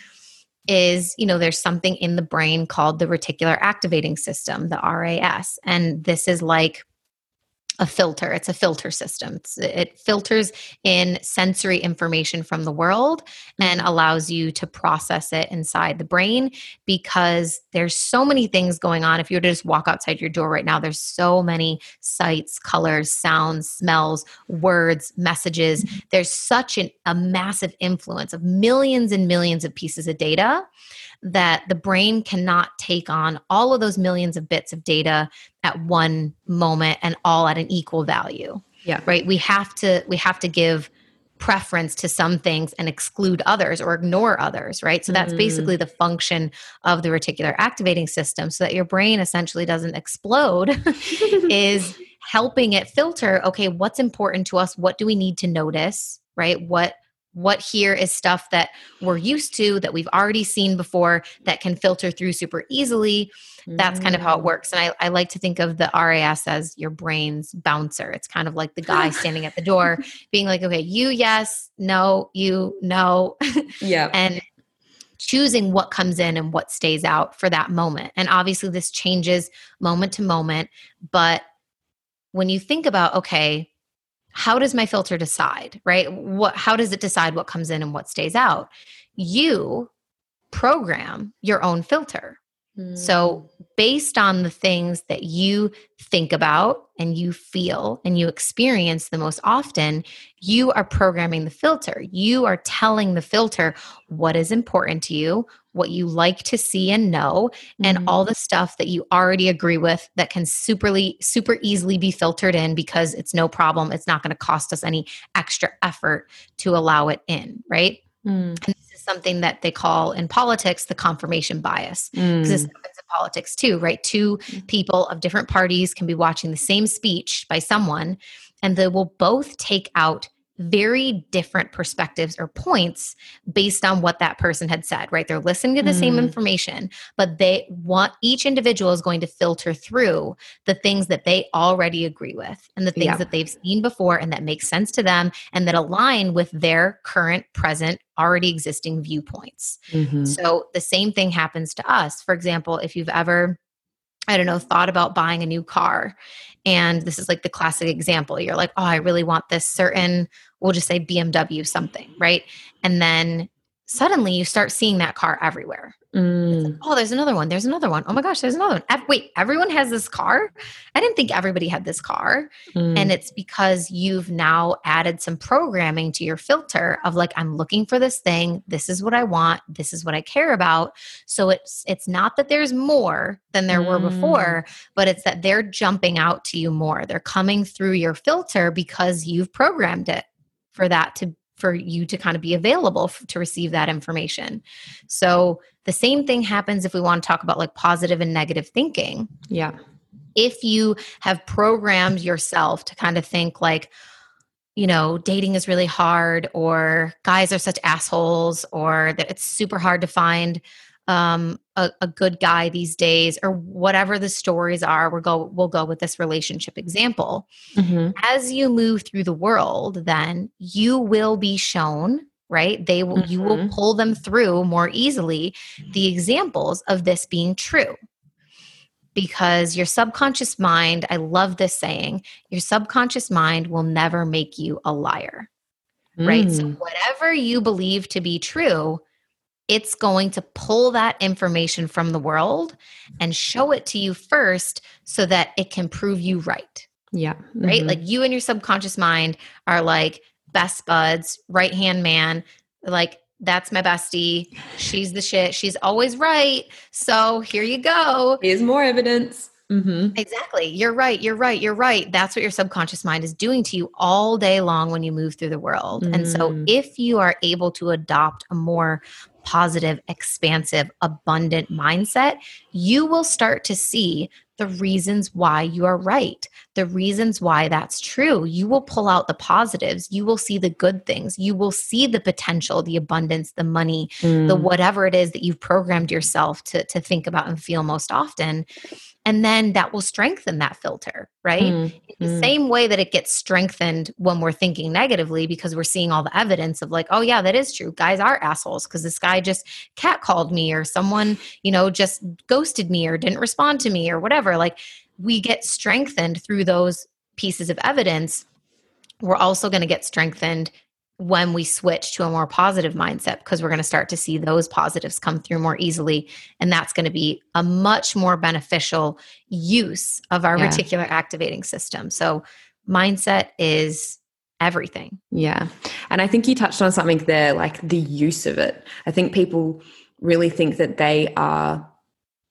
is, you know, there's something in the brain called the reticular activating system, the R A S. And this is like a filter. It's a filter system. It's, it filters in sensory information from the world and allows you to process it inside the brain, because there's so many things going on. If you were to just walk outside your door right now, there's so many sights, colors, sounds, smells, words, messages. There's such an, a massive influence of millions and millions of pieces of data that the brain cannot take on all of those millions of bits of data at one moment and all at an equal value. Yeah. Right? We have to we have to give preference to some things and exclude others or ignore others, right? So that's Mm. basically the function of the reticular activating system, so that your brain essentially doesn't explode is helping it filter, okay, what's important to us? What do we need to notice, right? What what here is stuff that we're used to, that we've already seen before, that can filter through super easily. That's kind of how it works. And I, I like to think of the R A S as your brain's bouncer. It's kind of like the guy standing at the door being like, okay, you, yes, no, you, no. Yeah. And choosing what comes in and what stays out for that moment. And obviously this changes moment to moment. But when you think about, okay, how does my filter decide, right? What, how does it decide what comes in and what stays out? You program your own filter. So based on the things that you think about and you feel and you experience the most often, you are programming the filter. You are telling the filter what is important to you, what you like to see and know, and Mm. all the stuff that you already agree with that can superly, super easily be filtered in because it's no problem. It's not going to cost us any extra effort to allow it in, right? Mm. And this is something that they call in politics the confirmation bias. Because Mm. this happens in politics too, right? Two people of different parties can be watching the same speech by someone, and they will both take out very different perspectives or points based on what that person had said, right? They're listening to the same Mm. information, but they want, each individual is going to filter through the things that they already agree with and the things Yeah. that they've seen before and that make sense to them and that align with their current, present, already existing viewpoints. Mhm. So the same thing happens to us. For example, if you've ever, I don't know, thought about buying a new car. And this is like the classic example. You're like, oh, I really want this certain, we'll just say B M W something, right? And then suddenly you start seeing that car everywhere. It's like, Mm. oh, there's another one. There's another one. Oh my gosh, there's another one. Ev- wait, everyone has this car? I didn't think everybody had this car. Mm. And it's because you've now added some programming to your filter of like, I'm looking for this thing. This is what I want. This is what I care about. So it's it's not that there's more than there were Mm. before, but it's that they're jumping out to you more. They're coming through your filter because you've programmed it for that to for you to kind of be available f- to receive that information. So the same thing happens if we want to talk about like positive and negative thinking. Yeah. If you have programmed yourself to kind of think like, you know, dating is really hard, or guys are such assholes, or that it's super hard to find um, a, a good guy these days, or whatever the stories are, we'll go, we'll go with this relationship example. Mhm. As you move through the world, then you will be shown, right? They will, you will Mhm. pull them through more easily the examples of this being true. Because your subconscious mind, I love this saying, your subconscious mind will never make you a liar, right? So Mm. whatever you believe to be true, it's going to pull that information from the world and show it to you first so that it can prove you right. Yeah. Right? Mhm. Like you and your subconscious mind are like best buds, right hand man. Like, that's my bestie. She's the shit. She's always right. So here you go. Here's more evidence. Mhm. Exactly. You're right. You're right. You're right. That's what your subconscious mind is doing to you all day long when you move through the world. And so Mm. if you are able to adopt a more positive, expansive, abundant mindset, you will start to see the reasons why you are right, the reasons why that's true. You will pull out the positives. You will see the good things. You will see the potential, the abundance, the money, the Mm. whatever it is that you've programmed yourself to, to think about and feel most often. And then that will strengthen that filter, right? Mm. In the Mm. same way that it gets strengthened when we're thinking negatively because we're seeing all the evidence of like, oh yeah, that is true. Guys are assholes because this guy just catcalled me, or someone, you know, just ghosted me or didn't respond to me or whatever. Like, we get strengthened through those pieces of evidence. We're also going to get strengthened when we switch to a more positive mindset, because we're going to start to see those positives come through more easily. And that's going to be a much more beneficial use of our Yeah. reticular activating system. So mindset is everything. Yeah. And I think you touched on something there, like the use of it. I think people really think that they are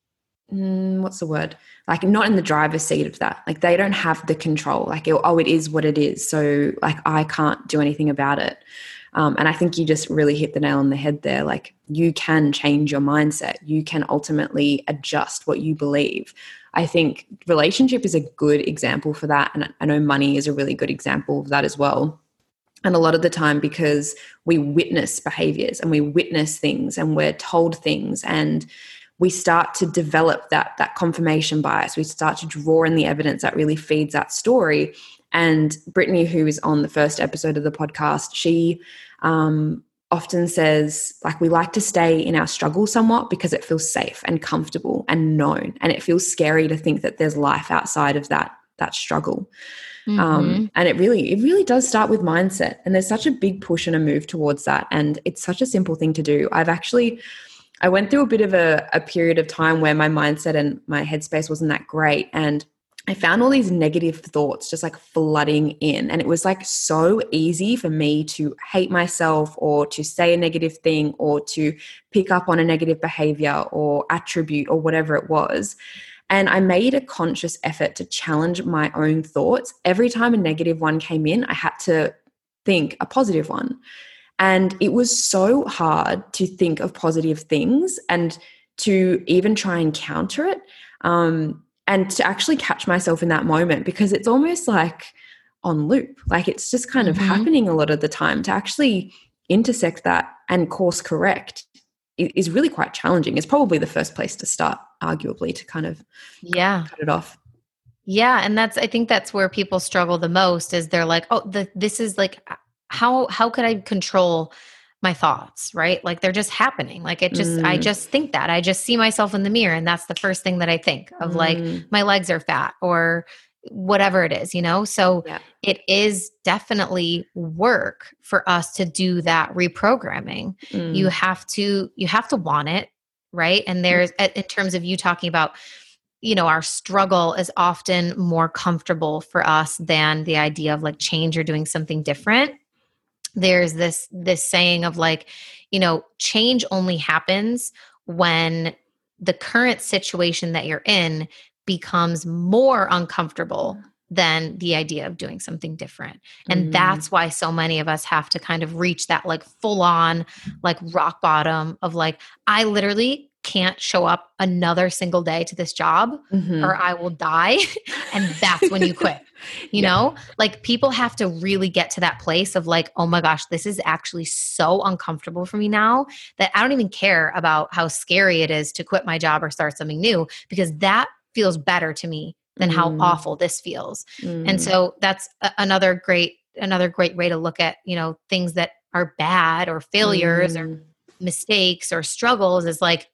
mm, what's the word? Like not in the driver's seat of that. Like they don't have the control. Like, oh, it is what it is. So like I can't do anything about it. Um, and I think you just really hit the nail on the head there. Like you can change your mindset. You can ultimately adjust what you believe. I think relationship is a good example for that. And I know money is a really good example of that as well. And a lot of the time, because we witness behaviors and we witness things and we're told things, and we start to develop that, that confirmation bias. We start to draw in the evidence that really feeds that story. And Brittany, who is on the first episode of the podcast, she um, often says, like, we like to stay in our struggle somewhat because it feels safe and comfortable and known. And it feels scary to think that there's life outside of that, that struggle. Mm-hmm. Um, and it really, it really does start with mindset. And there's such a big push and a move towards that. And it's such a simple thing to do. I've actually, I went through a bit of a, a period of time where my mindset and my headspace wasn't that great. And I found all these negative thoughts just like flooding in. And it was like so easy for me to hate myself or to say a negative thing or to pick up on a negative behavior or attribute or whatever it was. And I made a conscious effort to challenge my own thoughts. Every time a negative one came in, I had to think a positive one. And it was so hard to think of positive things and to even try and counter it. Um, and to actually catch myself in that moment, because it's almost like on loop. Like it's just kind of mm-hmm. happening a lot of the time. To actually intersect that and course correct is really quite challenging. It's probably the first place to start, arguably, to kind of yeah. cut it off. Yeah. And that's, I think that's where people struggle the most, is they're like, oh, the, this is like, how, how could I control my thoughts, right? Like they're just happening. Like it just, mm. I just think that. I just see myself in the mirror and that's the first thing that I think of, mm. like my legs are fat or whatever it is, you know? So yeah. it is definitely work for us to do that reprogramming. Mm. You have to, you have to want it, right? And there's, in terms of you talking about, you know, our struggle is often more comfortable for us than the idea of like change or doing something different. There's this, this saying of like, you know, change only happens when the current situation that you're in becomes more uncomfortable than the idea of doing something different. And mm. that's why so many of us have to kind of reach that like full on, like rock bottom of like, I literally can't show up another single day to this job mm-hmm. or I will die. And that's when you quit, you yeah. know, like people have to really get to that place of like, oh my gosh, this is actually so uncomfortable for me now that I don't even care about how scary it is to quit my job or start something new, because that feels better to me than mm. how awful this feels. Mm. And so that's a- another great, another great way to look at, you know, things that are bad or failures mm. or mistakes or struggles, is like,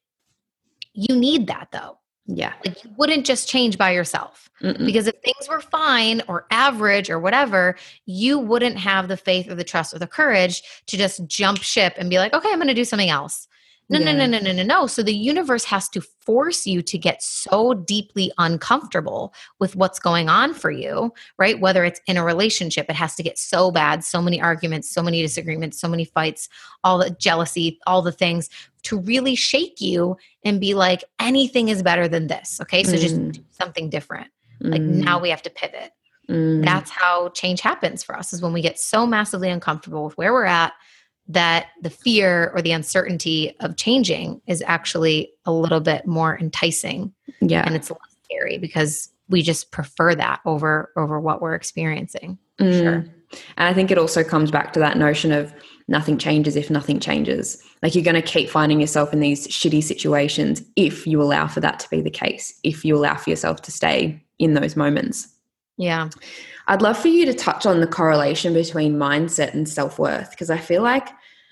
you need that though. Yeah. Like you wouldn't just change by yourself. Mm-mm. Because if things were fine or average or whatever, you wouldn't have the faith or the trust or the courage to just jump ship and be like, okay, I'm going to do something else. No, yeah. no, no, no, no, no, no. So the universe has to force you to get so deeply uncomfortable with what's going on for you, right? Whether it's in a relationship, it has to get so bad, so many arguments, so many disagreements, so many fights, all the jealousy, all the things to really shake you and be like, anything is better than this. Okay. So mm. just do something different. Mm. Like now we have to pivot. Mm. That's how change happens for us, is when we get so massively uncomfortable with where we're at, that the fear or the uncertainty of changing is actually a little bit more enticing. Yeah. And it's less scary because we just prefer that over, over what we're experiencing. Mm. Sure. And I think it also comes back to that notion of nothing changes if nothing changes. Like you're going to keep finding yourself in these shitty situations if you allow for that to be the case, if you allow for yourself to stay in those moments. Yeah. I'd love for you to touch on the correlation between mindset and self-worth, because I feel like,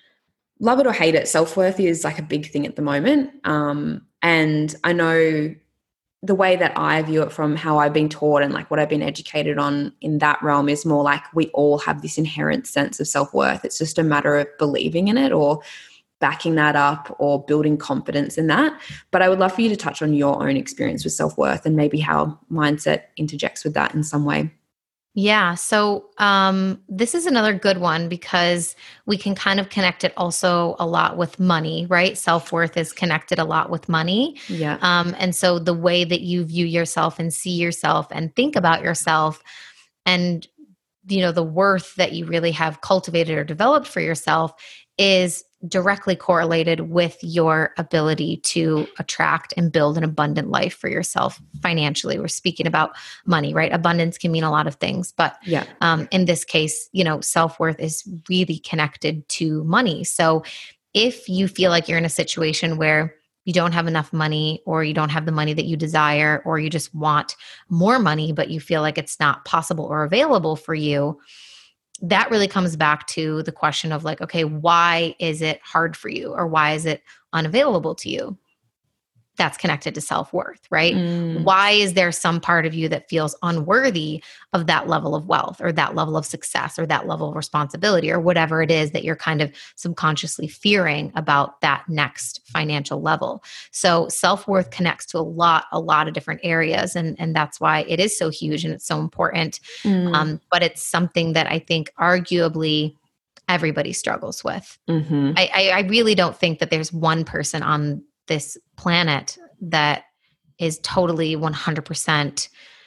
love it or hate it, self-worth is like a big thing at the moment. Um, and I know the way that I view it from how I've been taught and like what I've been educated on in that realm is more like we all have this inherent sense of self-worth. It's just a matter of believing in it or backing that up or building confidence in that. But I would love for you to touch on your own experience with self-worth and maybe how mindset interjects with that in some way. Yeah. So um, this is another good one because we can kind of connect it also a lot with money, right? Self worth is connected a lot with money. Yeah. Um, and so the way that you view yourself and see yourself and think about yourself and you know the worth that you really have cultivated or developed for yourself is directly correlated with your ability to attract and build an abundant life for yourself financially. We're speaking about money, right? Abundance can mean a lot of things, but Yeah. um, in this case, you know, self-worth is really connected to money. So if you feel like you're in a situation where you don't have enough money, or you don't have the money that you desire, or you just want more money, but you feel like it's not possible or available for you, that really comes back to the question of like, okay, why is it hard for you? Or why is it unavailable to you? That's connected to self-worth, right? Mm. Why is there some part of you that feels unworthy of that level of wealth or that level of success or that level of responsibility or whatever it is that you're kind of subconsciously fearing about that next financial level? So self-worth connects to a lot, a lot of different areas. And, and that's why it is so huge and it's so important. Mm. Um, but it's something that I think arguably everybody struggles with. Mm-hmm. I, I, I really don't think that there's one person on this planet that is totally one hundred percent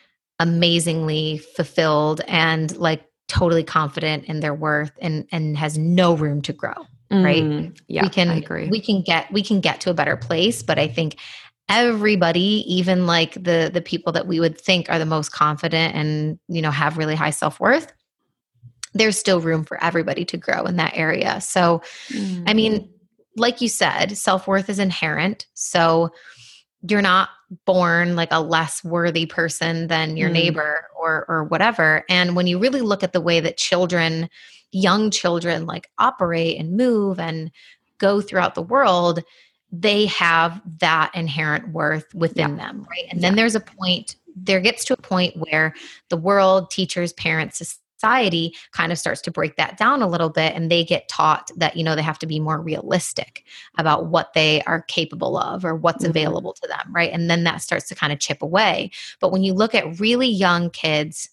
amazingly fulfilled and like totally confident in their worth and and has no room to grow, right? Mm. Yeah, we can I agree. we can get we can get to a better place, but I think everybody, even like the the people that we would think are the most confident and, you know, have really high self-worth, there's still room for everybody to grow in that area. So, Mm. I mean, like you said, self-worth is inherent. So you're not born like a less worthy person than your Mm. neighbor or or whatever. And when you really look at the way that children, young children like operate and move and go throughout the world, they have that inherent worth within Yeah. them, right? And Yeah. then there's a point, there gets to a point where the world, teachers, parents, society kind of starts to break that down a little bit, and they get taught that, you know, they have to be more realistic about what they are capable of or what's Mhm. available to them, right? And then that starts to kind of chip away. But when you look at really young kids,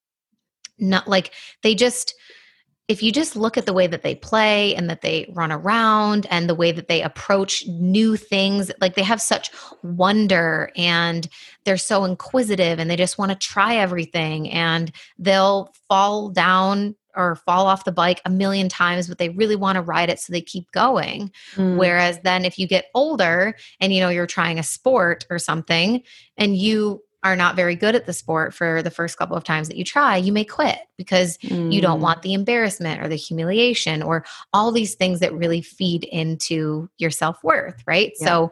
not like they just, if you just look at the way that they play and that they run around and the way that they approach new things, like they have such wonder and they're so inquisitive and they just want to try everything, and they'll fall down or fall off the bike a million times, but they really want to ride it, so they keep going. Mm. Whereas then if you get older and, you know, you're trying a sport or something and you are not very good at the sport for the first couple of times that you try, you may quit because Mm. you don't want the embarrassment or the humiliation or all these things that really feed into your self-worth, right? Yeah. So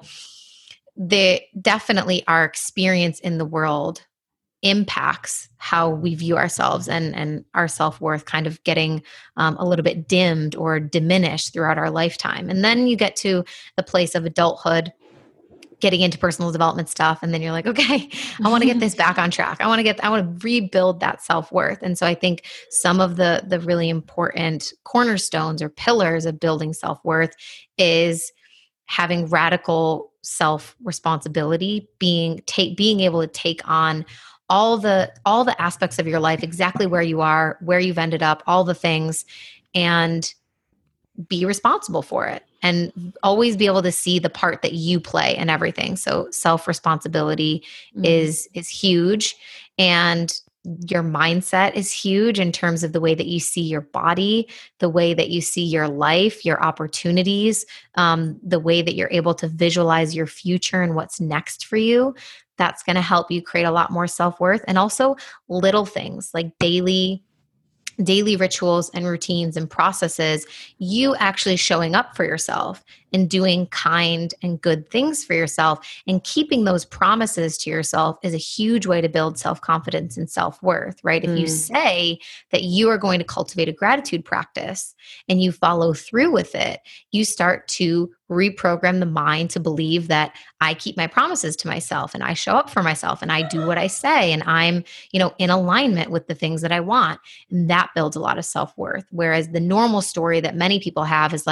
they definitely, our experience in the world impacts how we view ourselves, and and our self-worth kind of getting um, a little bit dimmed or diminished throughout our lifetime. And then you get to the place of adulthood, getting into personal development stuff. And then you're like, okay, I want to get this back on track. I want to get, I want to rebuild that self-worth. And so I think some of the, the really important cornerstones or pillars of building self-worth is having radical self-responsibility, being, take, being able to take on all the, all the aspects of your life, exactly where you are, where you've ended up, all the things, and be responsible for it, and always be able to see the part that you play in everything. So self-responsibility Mm. is is huge, and your mindset is huge in terms of the way that you see your body, the way that you see your life, your opportunities, um, the way that you're able to visualize your future and what's next for you. That's going to help you create a lot more self-worth. And also little things like daily daily rituals and routines and processes, you actually showing up for yourself and doing kind and good things for yourself and keeping those promises to yourself is a huge way to build self-confidence and self-worth, right? If you Mm. say that you are going to cultivate a gratitude practice and you follow through with it, you start to reprogram the mind to believe that I keep my promises to myself and I show up for myself and I do what I say and I'm, you know, in alignment with the things that I want. And that builds a lot of self-worth. Whereas the normal story that many people have is like,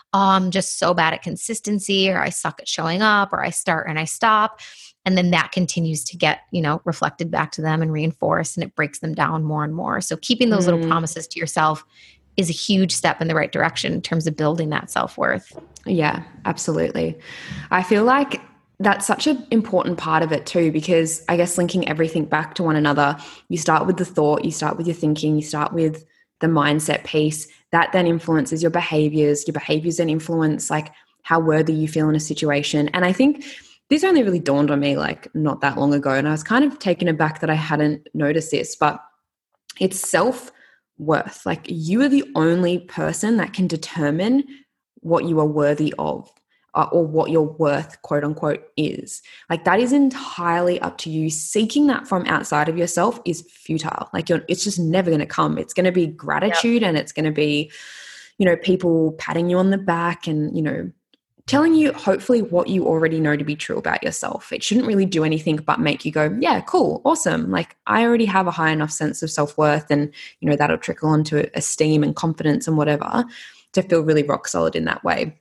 oh, I'm just so bad at consistency, or I suck at showing up, or I start and I stop. And then that continues to get, you know, reflected back to them and reinforced, and it breaks them down more and more. So keeping those little Mm. promises to yourself is a huge step in the right direction in terms of building that self-worth. Yeah, absolutely. I feel like that's such an important part of it too, because I guess linking everything back to one another, you start with the thought, you start with your thinking, you start with the mindset piece. That then influences your behaviors. Your behaviors then influence like how worthy you feel in a situation. And I think this only really dawned on me like not that long ago, and I was kind of taken aback that I hadn't noticed this, but it's self-worth. Like you are the only person that can determine what you are worthy of, uh, or what your worth, quote unquote, is. Like that is entirely up to you. Seeking that from outside of yourself is futile. Like you're, it's just never going to come. It's going to be gratitude, yep. And it's going to be, you know, people patting you on the back and, you know, telling you hopefully what you already know to be true about yourself. It shouldn't really do anything but make you go, yeah, cool, awesome. Like I already have a high enough sense of self-worth, and, you know, that'll trickle onto esteem and confidence and whatever to feel really rock solid in that way.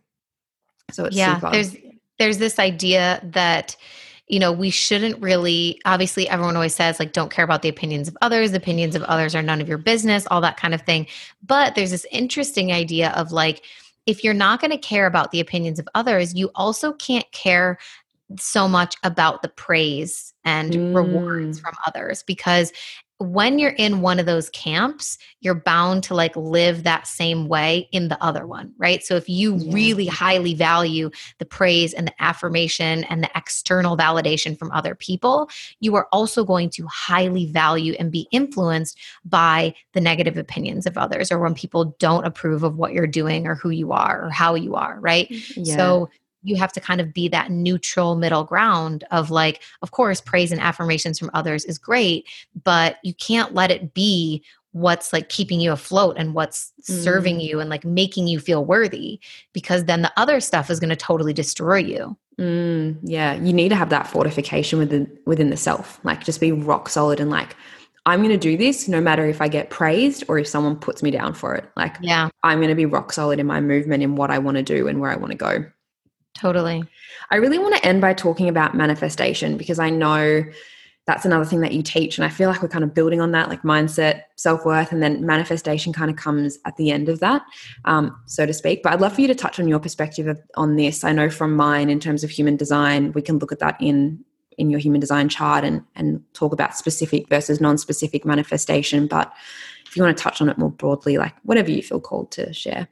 So it's yeah, super. There's, there's this idea that, you know, we shouldn't really, obviously everyone always says like, don't care about the opinions of others. The opinions of others are none of your business, all that kind of thing. But there's this interesting idea of like, if you're not going to care about the opinions of others, you also can't care so much about the praise and mm. rewards from others, because when you're in one of those camps, you're bound to like live that same way in the other one, right? So if you yeah. really highly value the praise and the affirmation and the external validation from other people, you are also going to highly value and be influenced by the negative opinions of others, or when people don't approve of what you're doing or who you are or how you are, right? Yeah. So you have to kind of be that neutral middle ground of like, of course, praise and affirmations from others is great, but you can't let it be what's like keeping you afloat and what's mm. serving you and like making you feel worthy, because then the other stuff is going to totally destroy you. Mm, yeah. You need to have that fortification within, within the self, like just be rock solid and like, I'm going to do this no matter if I get praised or if someone puts me down for it. Like, yeah. I'm going to be rock solid in my movement, in what I want to do and where I want to go. Totally. I really want to end by talking about manifestation, because I know that's another thing that you teach. And I feel like we're kind of building on that, like mindset, self-worth, and then manifestation kind of comes at the end of that, um, so to speak. But I'd love for you to touch on your perspective of, on this. I know from mine, in terms of human design, we can look at that in, in your human design chart and, and talk about specific versus non-specific manifestation. But if you want to touch on it more broadly, like whatever you feel called to share.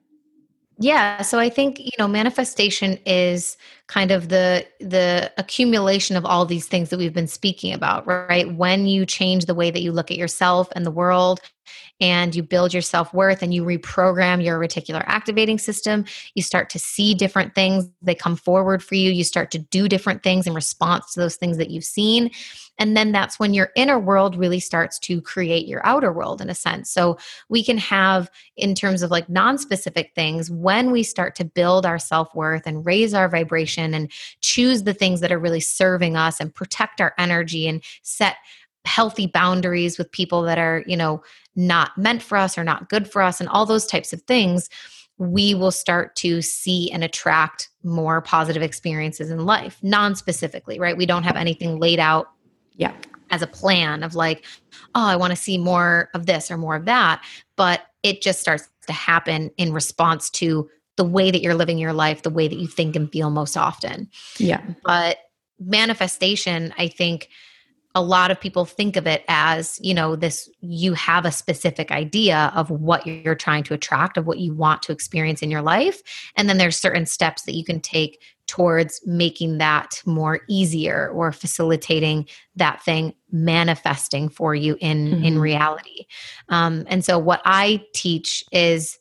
Yeah. So I think, you know, manifestation is kind of the the accumulation of all these things that we've been speaking about, right? When you change the way that you look at yourself and the world, and you build your self-worth and you reprogram your reticular activating system, you start to see different things. They come forward for you. You start to do different things in response to those things that you've seen. And then that's when your inner world really starts to create your outer world in a sense. So we can have, in terms of like non-specific things, when we start to build our self-worth and raise our vibration and choose the things that are really serving us and protect our energy and set healthy boundaries with people that are, you know, not meant for us or not good for us and all those types of things, we will start to see and attract more positive experiences in life, non-specifically, right? We don't have anything laid out yeah, as a plan of like, oh, I want to see more of this or more of that. But it just starts to happen in response to the way that you're living your life, the way that you think and feel most often. Yeah. But manifestation, I think a lot of people think of it as, you know, this, you have a specific idea of what you're trying to attract, of what you want to experience in your life. And then there's certain steps that you can take towards making that more easier or facilitating that thing manifesting for you in, mm-hmm. in reality. Um, and so what I teach is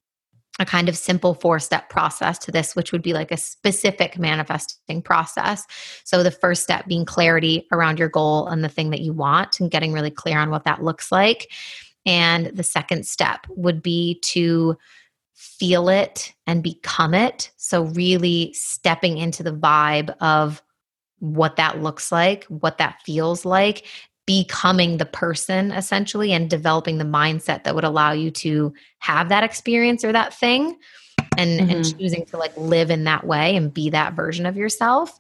a kind of simple four-step process to this, which would be like a specific manifesting process. So the first step being clarity around your goal and the thing that you want and getting really clear on what that looks like. And the second step would be to feel it and become it. So really stepping into the vibe of what that looks like, what that feels like, becoming the person essentially, and developing the mindset that would allow you to have that experience or that thing. and, Mm-hmm. and choosing to like live in that way and be that version of yourself.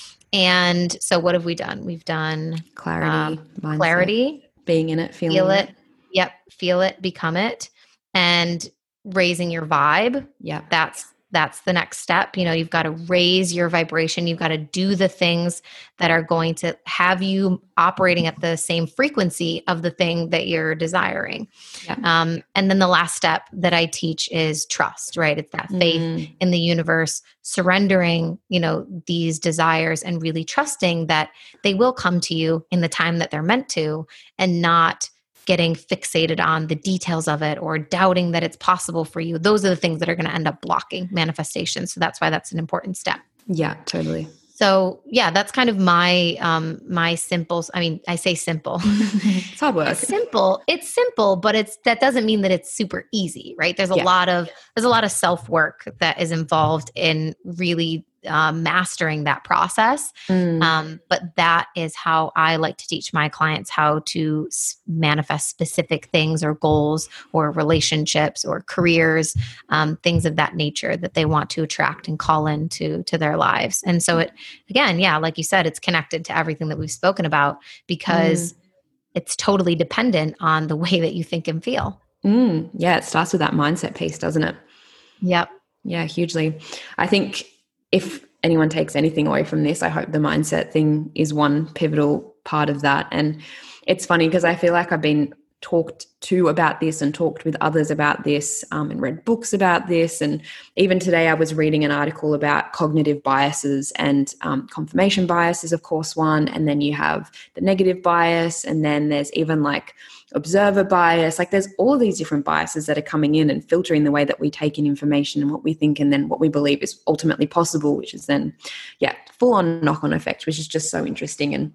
And so what have we done? We've done Clarity, um, mindset, clarity, being in it, feeling feel it. it. Yep. Feel it, become it, and raising your vibe. Yeah. That's that's the next step. You know, you've got to raise your vibration. You've got to do the things that are going to have you operating at the same frequency of the thing that you're desiring. Yeah. Um, and then the last step that I teach is trust, right? It's that faith Mm. in the universe, surrendering, you know, these desires and really trusting that they will come to you in the time that they're meant to, and not getting fixated on the details of it or doubting that it's possible for you. Those are the things that are going to end up blocking manifestation. So that's why that's an important step. Yeah, totally. So yeah, that's kind of my um my simple. I mean, I say simple. It's hard work. It's simple. It's simple, but it's that doesn't mean that it's super easy, right? There's a Yeah. lot of there's a lot of self work that is involved in really uh, mastering that process. Mm. Um, but that is how I like to teach my clients how to s- manifest specific things or goals or relationships or careers, um, things of that nature that they want to attract and call into to their lives. And so it, again, yeah, like you said, it's connected to everything that we've spoken about, because Mm. it's totally dependent on the way that you think and feel. Mm. Yeah, it starts with that mindset piece, doesn't it? Yep. Yeah, hugely. I think if anyone takes anything away from this, I hope the mindset thing is one pivotal part of that. And it's funny because I feel like I've been talked to about this and talked with others about this, um, and read books about this. And even today I was reading an article about cognitive biases, and um, confirmation bias is of course one. And then you have the negative bias. And then there's even like observer bias. Like there's all these different biases that are coming in and filtering the way that we take in information and what we think and then what we believe is ultimately possible, which is then, yeah, full on knock-on effect, which is just so interesting. And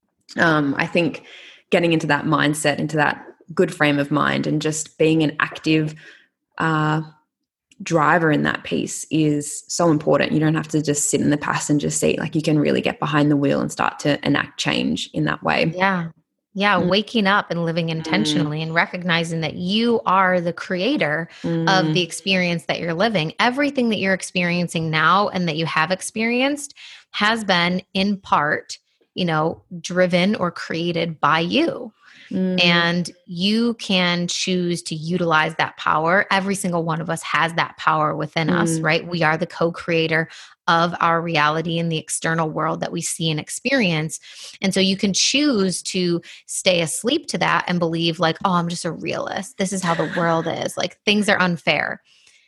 um, I think getting into that mindset, into that good frame of mind, and just being an active uh, driver in that piece is so important. You don't have to just sit in the passenger seat. Like you can really get behind the wheel and start to enact change in that way. Yeah. Yeah. Mm. Waking up and living intentionally, and recognizing that you are the creator Mm. of the experience that you're living. Everything that you're experiencing now and that you have experienced has been in part, you know, driven or created by you. Mm. And you can choose to utilize that power. Every single one of us has that power within Mm. us, right? We are the co-creator of our reality in the external world that we see and experience. And so you can choose to stay asleep to that and believe like, oh, I'm just a realist. This is how the world is. Like things are unfair.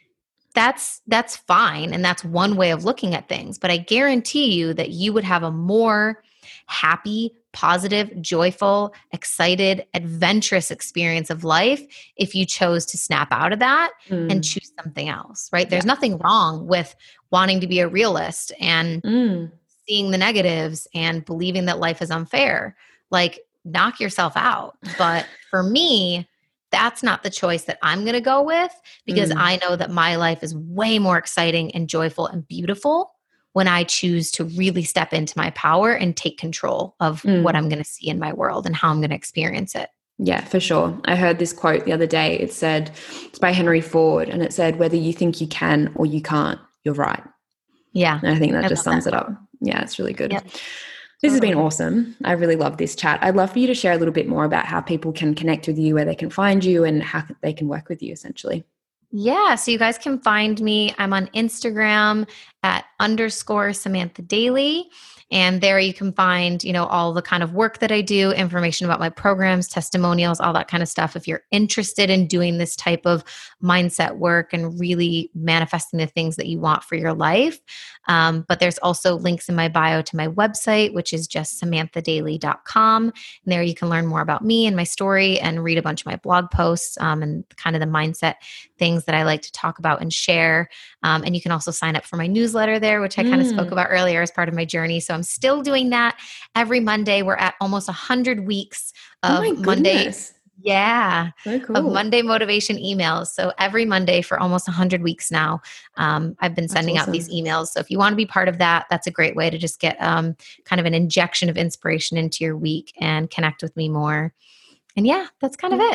That's that's fine. And that's one way of looking at things. But I guarantee you that you would have a more happy, positive, joyful, excited, adventurous experience of life if you chose to snap out of that Mm. and choose something else, right? There's Yeah. nothing wrong with wanting to be a realist and Mm. seeing the negatives and believing that life is unfair. Like, knock yourself out. But for me, that's not the choice that I'm going to go with, because Mm. I know that my life is way more exciting and joyful and beautiful when I choose to really step into my power and take control of Mm. what I'm going to see in my world and how I'm going to experience it. Yeah, for sure. I heard this quote the other day. It said, it's by Henry Ford, and it said, whether you think you can or you can't, you're right. Yeah. And I think that I just love sums that. it up. Yeah, it's really good. Yep. This has been Totally. awesome. I really love this chat. I'd love for you to share a little bit more about how people can connect with you, where they can find you, and how they can work with you essentially. Yeah. So you guys can find me. I'm on Instagram at underscore Samantha Daily. And there you can find, you know, all the kind of work that I do, information about my programs, testimonials, all that kind of stuff. If you're interested in doing this type of mindset work and really manifesting the things that you want for your life. Um, but there's also links in my bio to my website, which is just samantha daily dot com. And there you can learn more about me and my story and read a bunch of my blog posts um, and kind of the mindset things that I like to talk about and share. Um, and you can also sign up for my newsletter there, which I kind of Mm. spoke about earlier as part of my journey. So I'm still doing that every Monday. We're at almost one hundred weeks Oh of my Monday. goodness. Yeah. So cool. Of Monday motivation emails. So every Monday for almost one hundred weeks now, um, I've been That's sending awesome. out these emails. So if you want to be part of that, that's a great way to just get um, kind of an injection of inspiration into your week and connect with me more. And yeah, that's kind of it.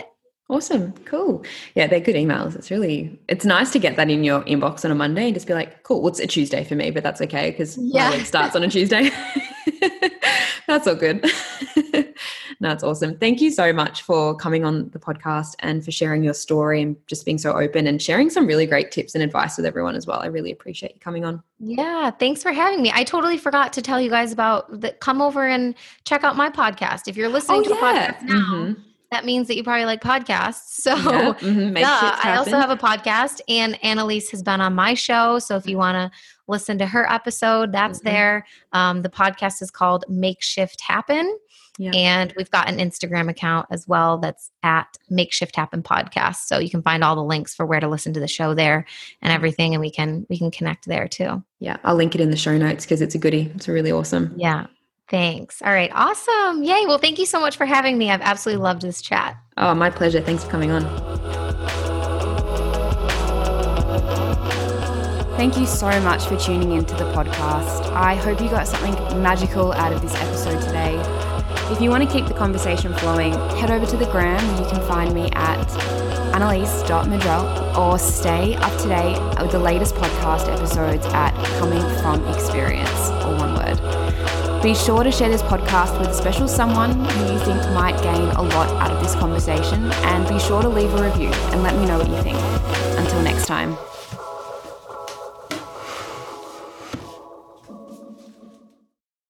Awesome. Cool. Yeah, they're good emails. It's really, it's nice to get that in your inbox on a Monday and just be like, cool, well, it's a Tuesday for me, but that's okay because Yeah. my week starts on a Tuesday. That's all good. No, it's awesome. Thank you so much for coming on the podcast and for sharing your story and just being so open and sharing some really great tips and advice with everyone as well. I really appreciate you coming on. Yeah, thanks for having me. I totally forgot to tell you guys about that. Come over and check out my podcast. If you're listening Oh, to yeah. a podcast now, Mm-hmm. that means that you probably like podcasts. So Yeah, mm-hmm. Make yeah, shit I also happen. have a podcast, and Annalise has been on my show. So if you want to listen to her episode, that's Mm-hmm. there. Um, the podcast is called Makeshift Happen. Yeah. And we've got an Instagram account as well that's at Makeshift Happen Podcast. So you can find all the links for where to listen to the show there and everything. And we can we can connect there too. Yeah, I'll link it in the show notes because it's a goodie. It's really awesome. Yeah. Thanks. All right. Awesome. Yay. Well, thank you so much for having me. I've absolutely loved this chat. Oh, my pleasure. Thanks for coming on. Thank you so much for tuning into the podcast. I hope you got something magical out of this episode today. If you want to keep the conversation flowing, head over to the gram where you can find me at annalise dot madrell or stay up to date with the latest podcast episodes at Coming From Experience, all one word. Be sure to share this podcast with a special someone who you think might gain a lot out of this conversation, and be sure to leave a review and let me know what you think. Until next time.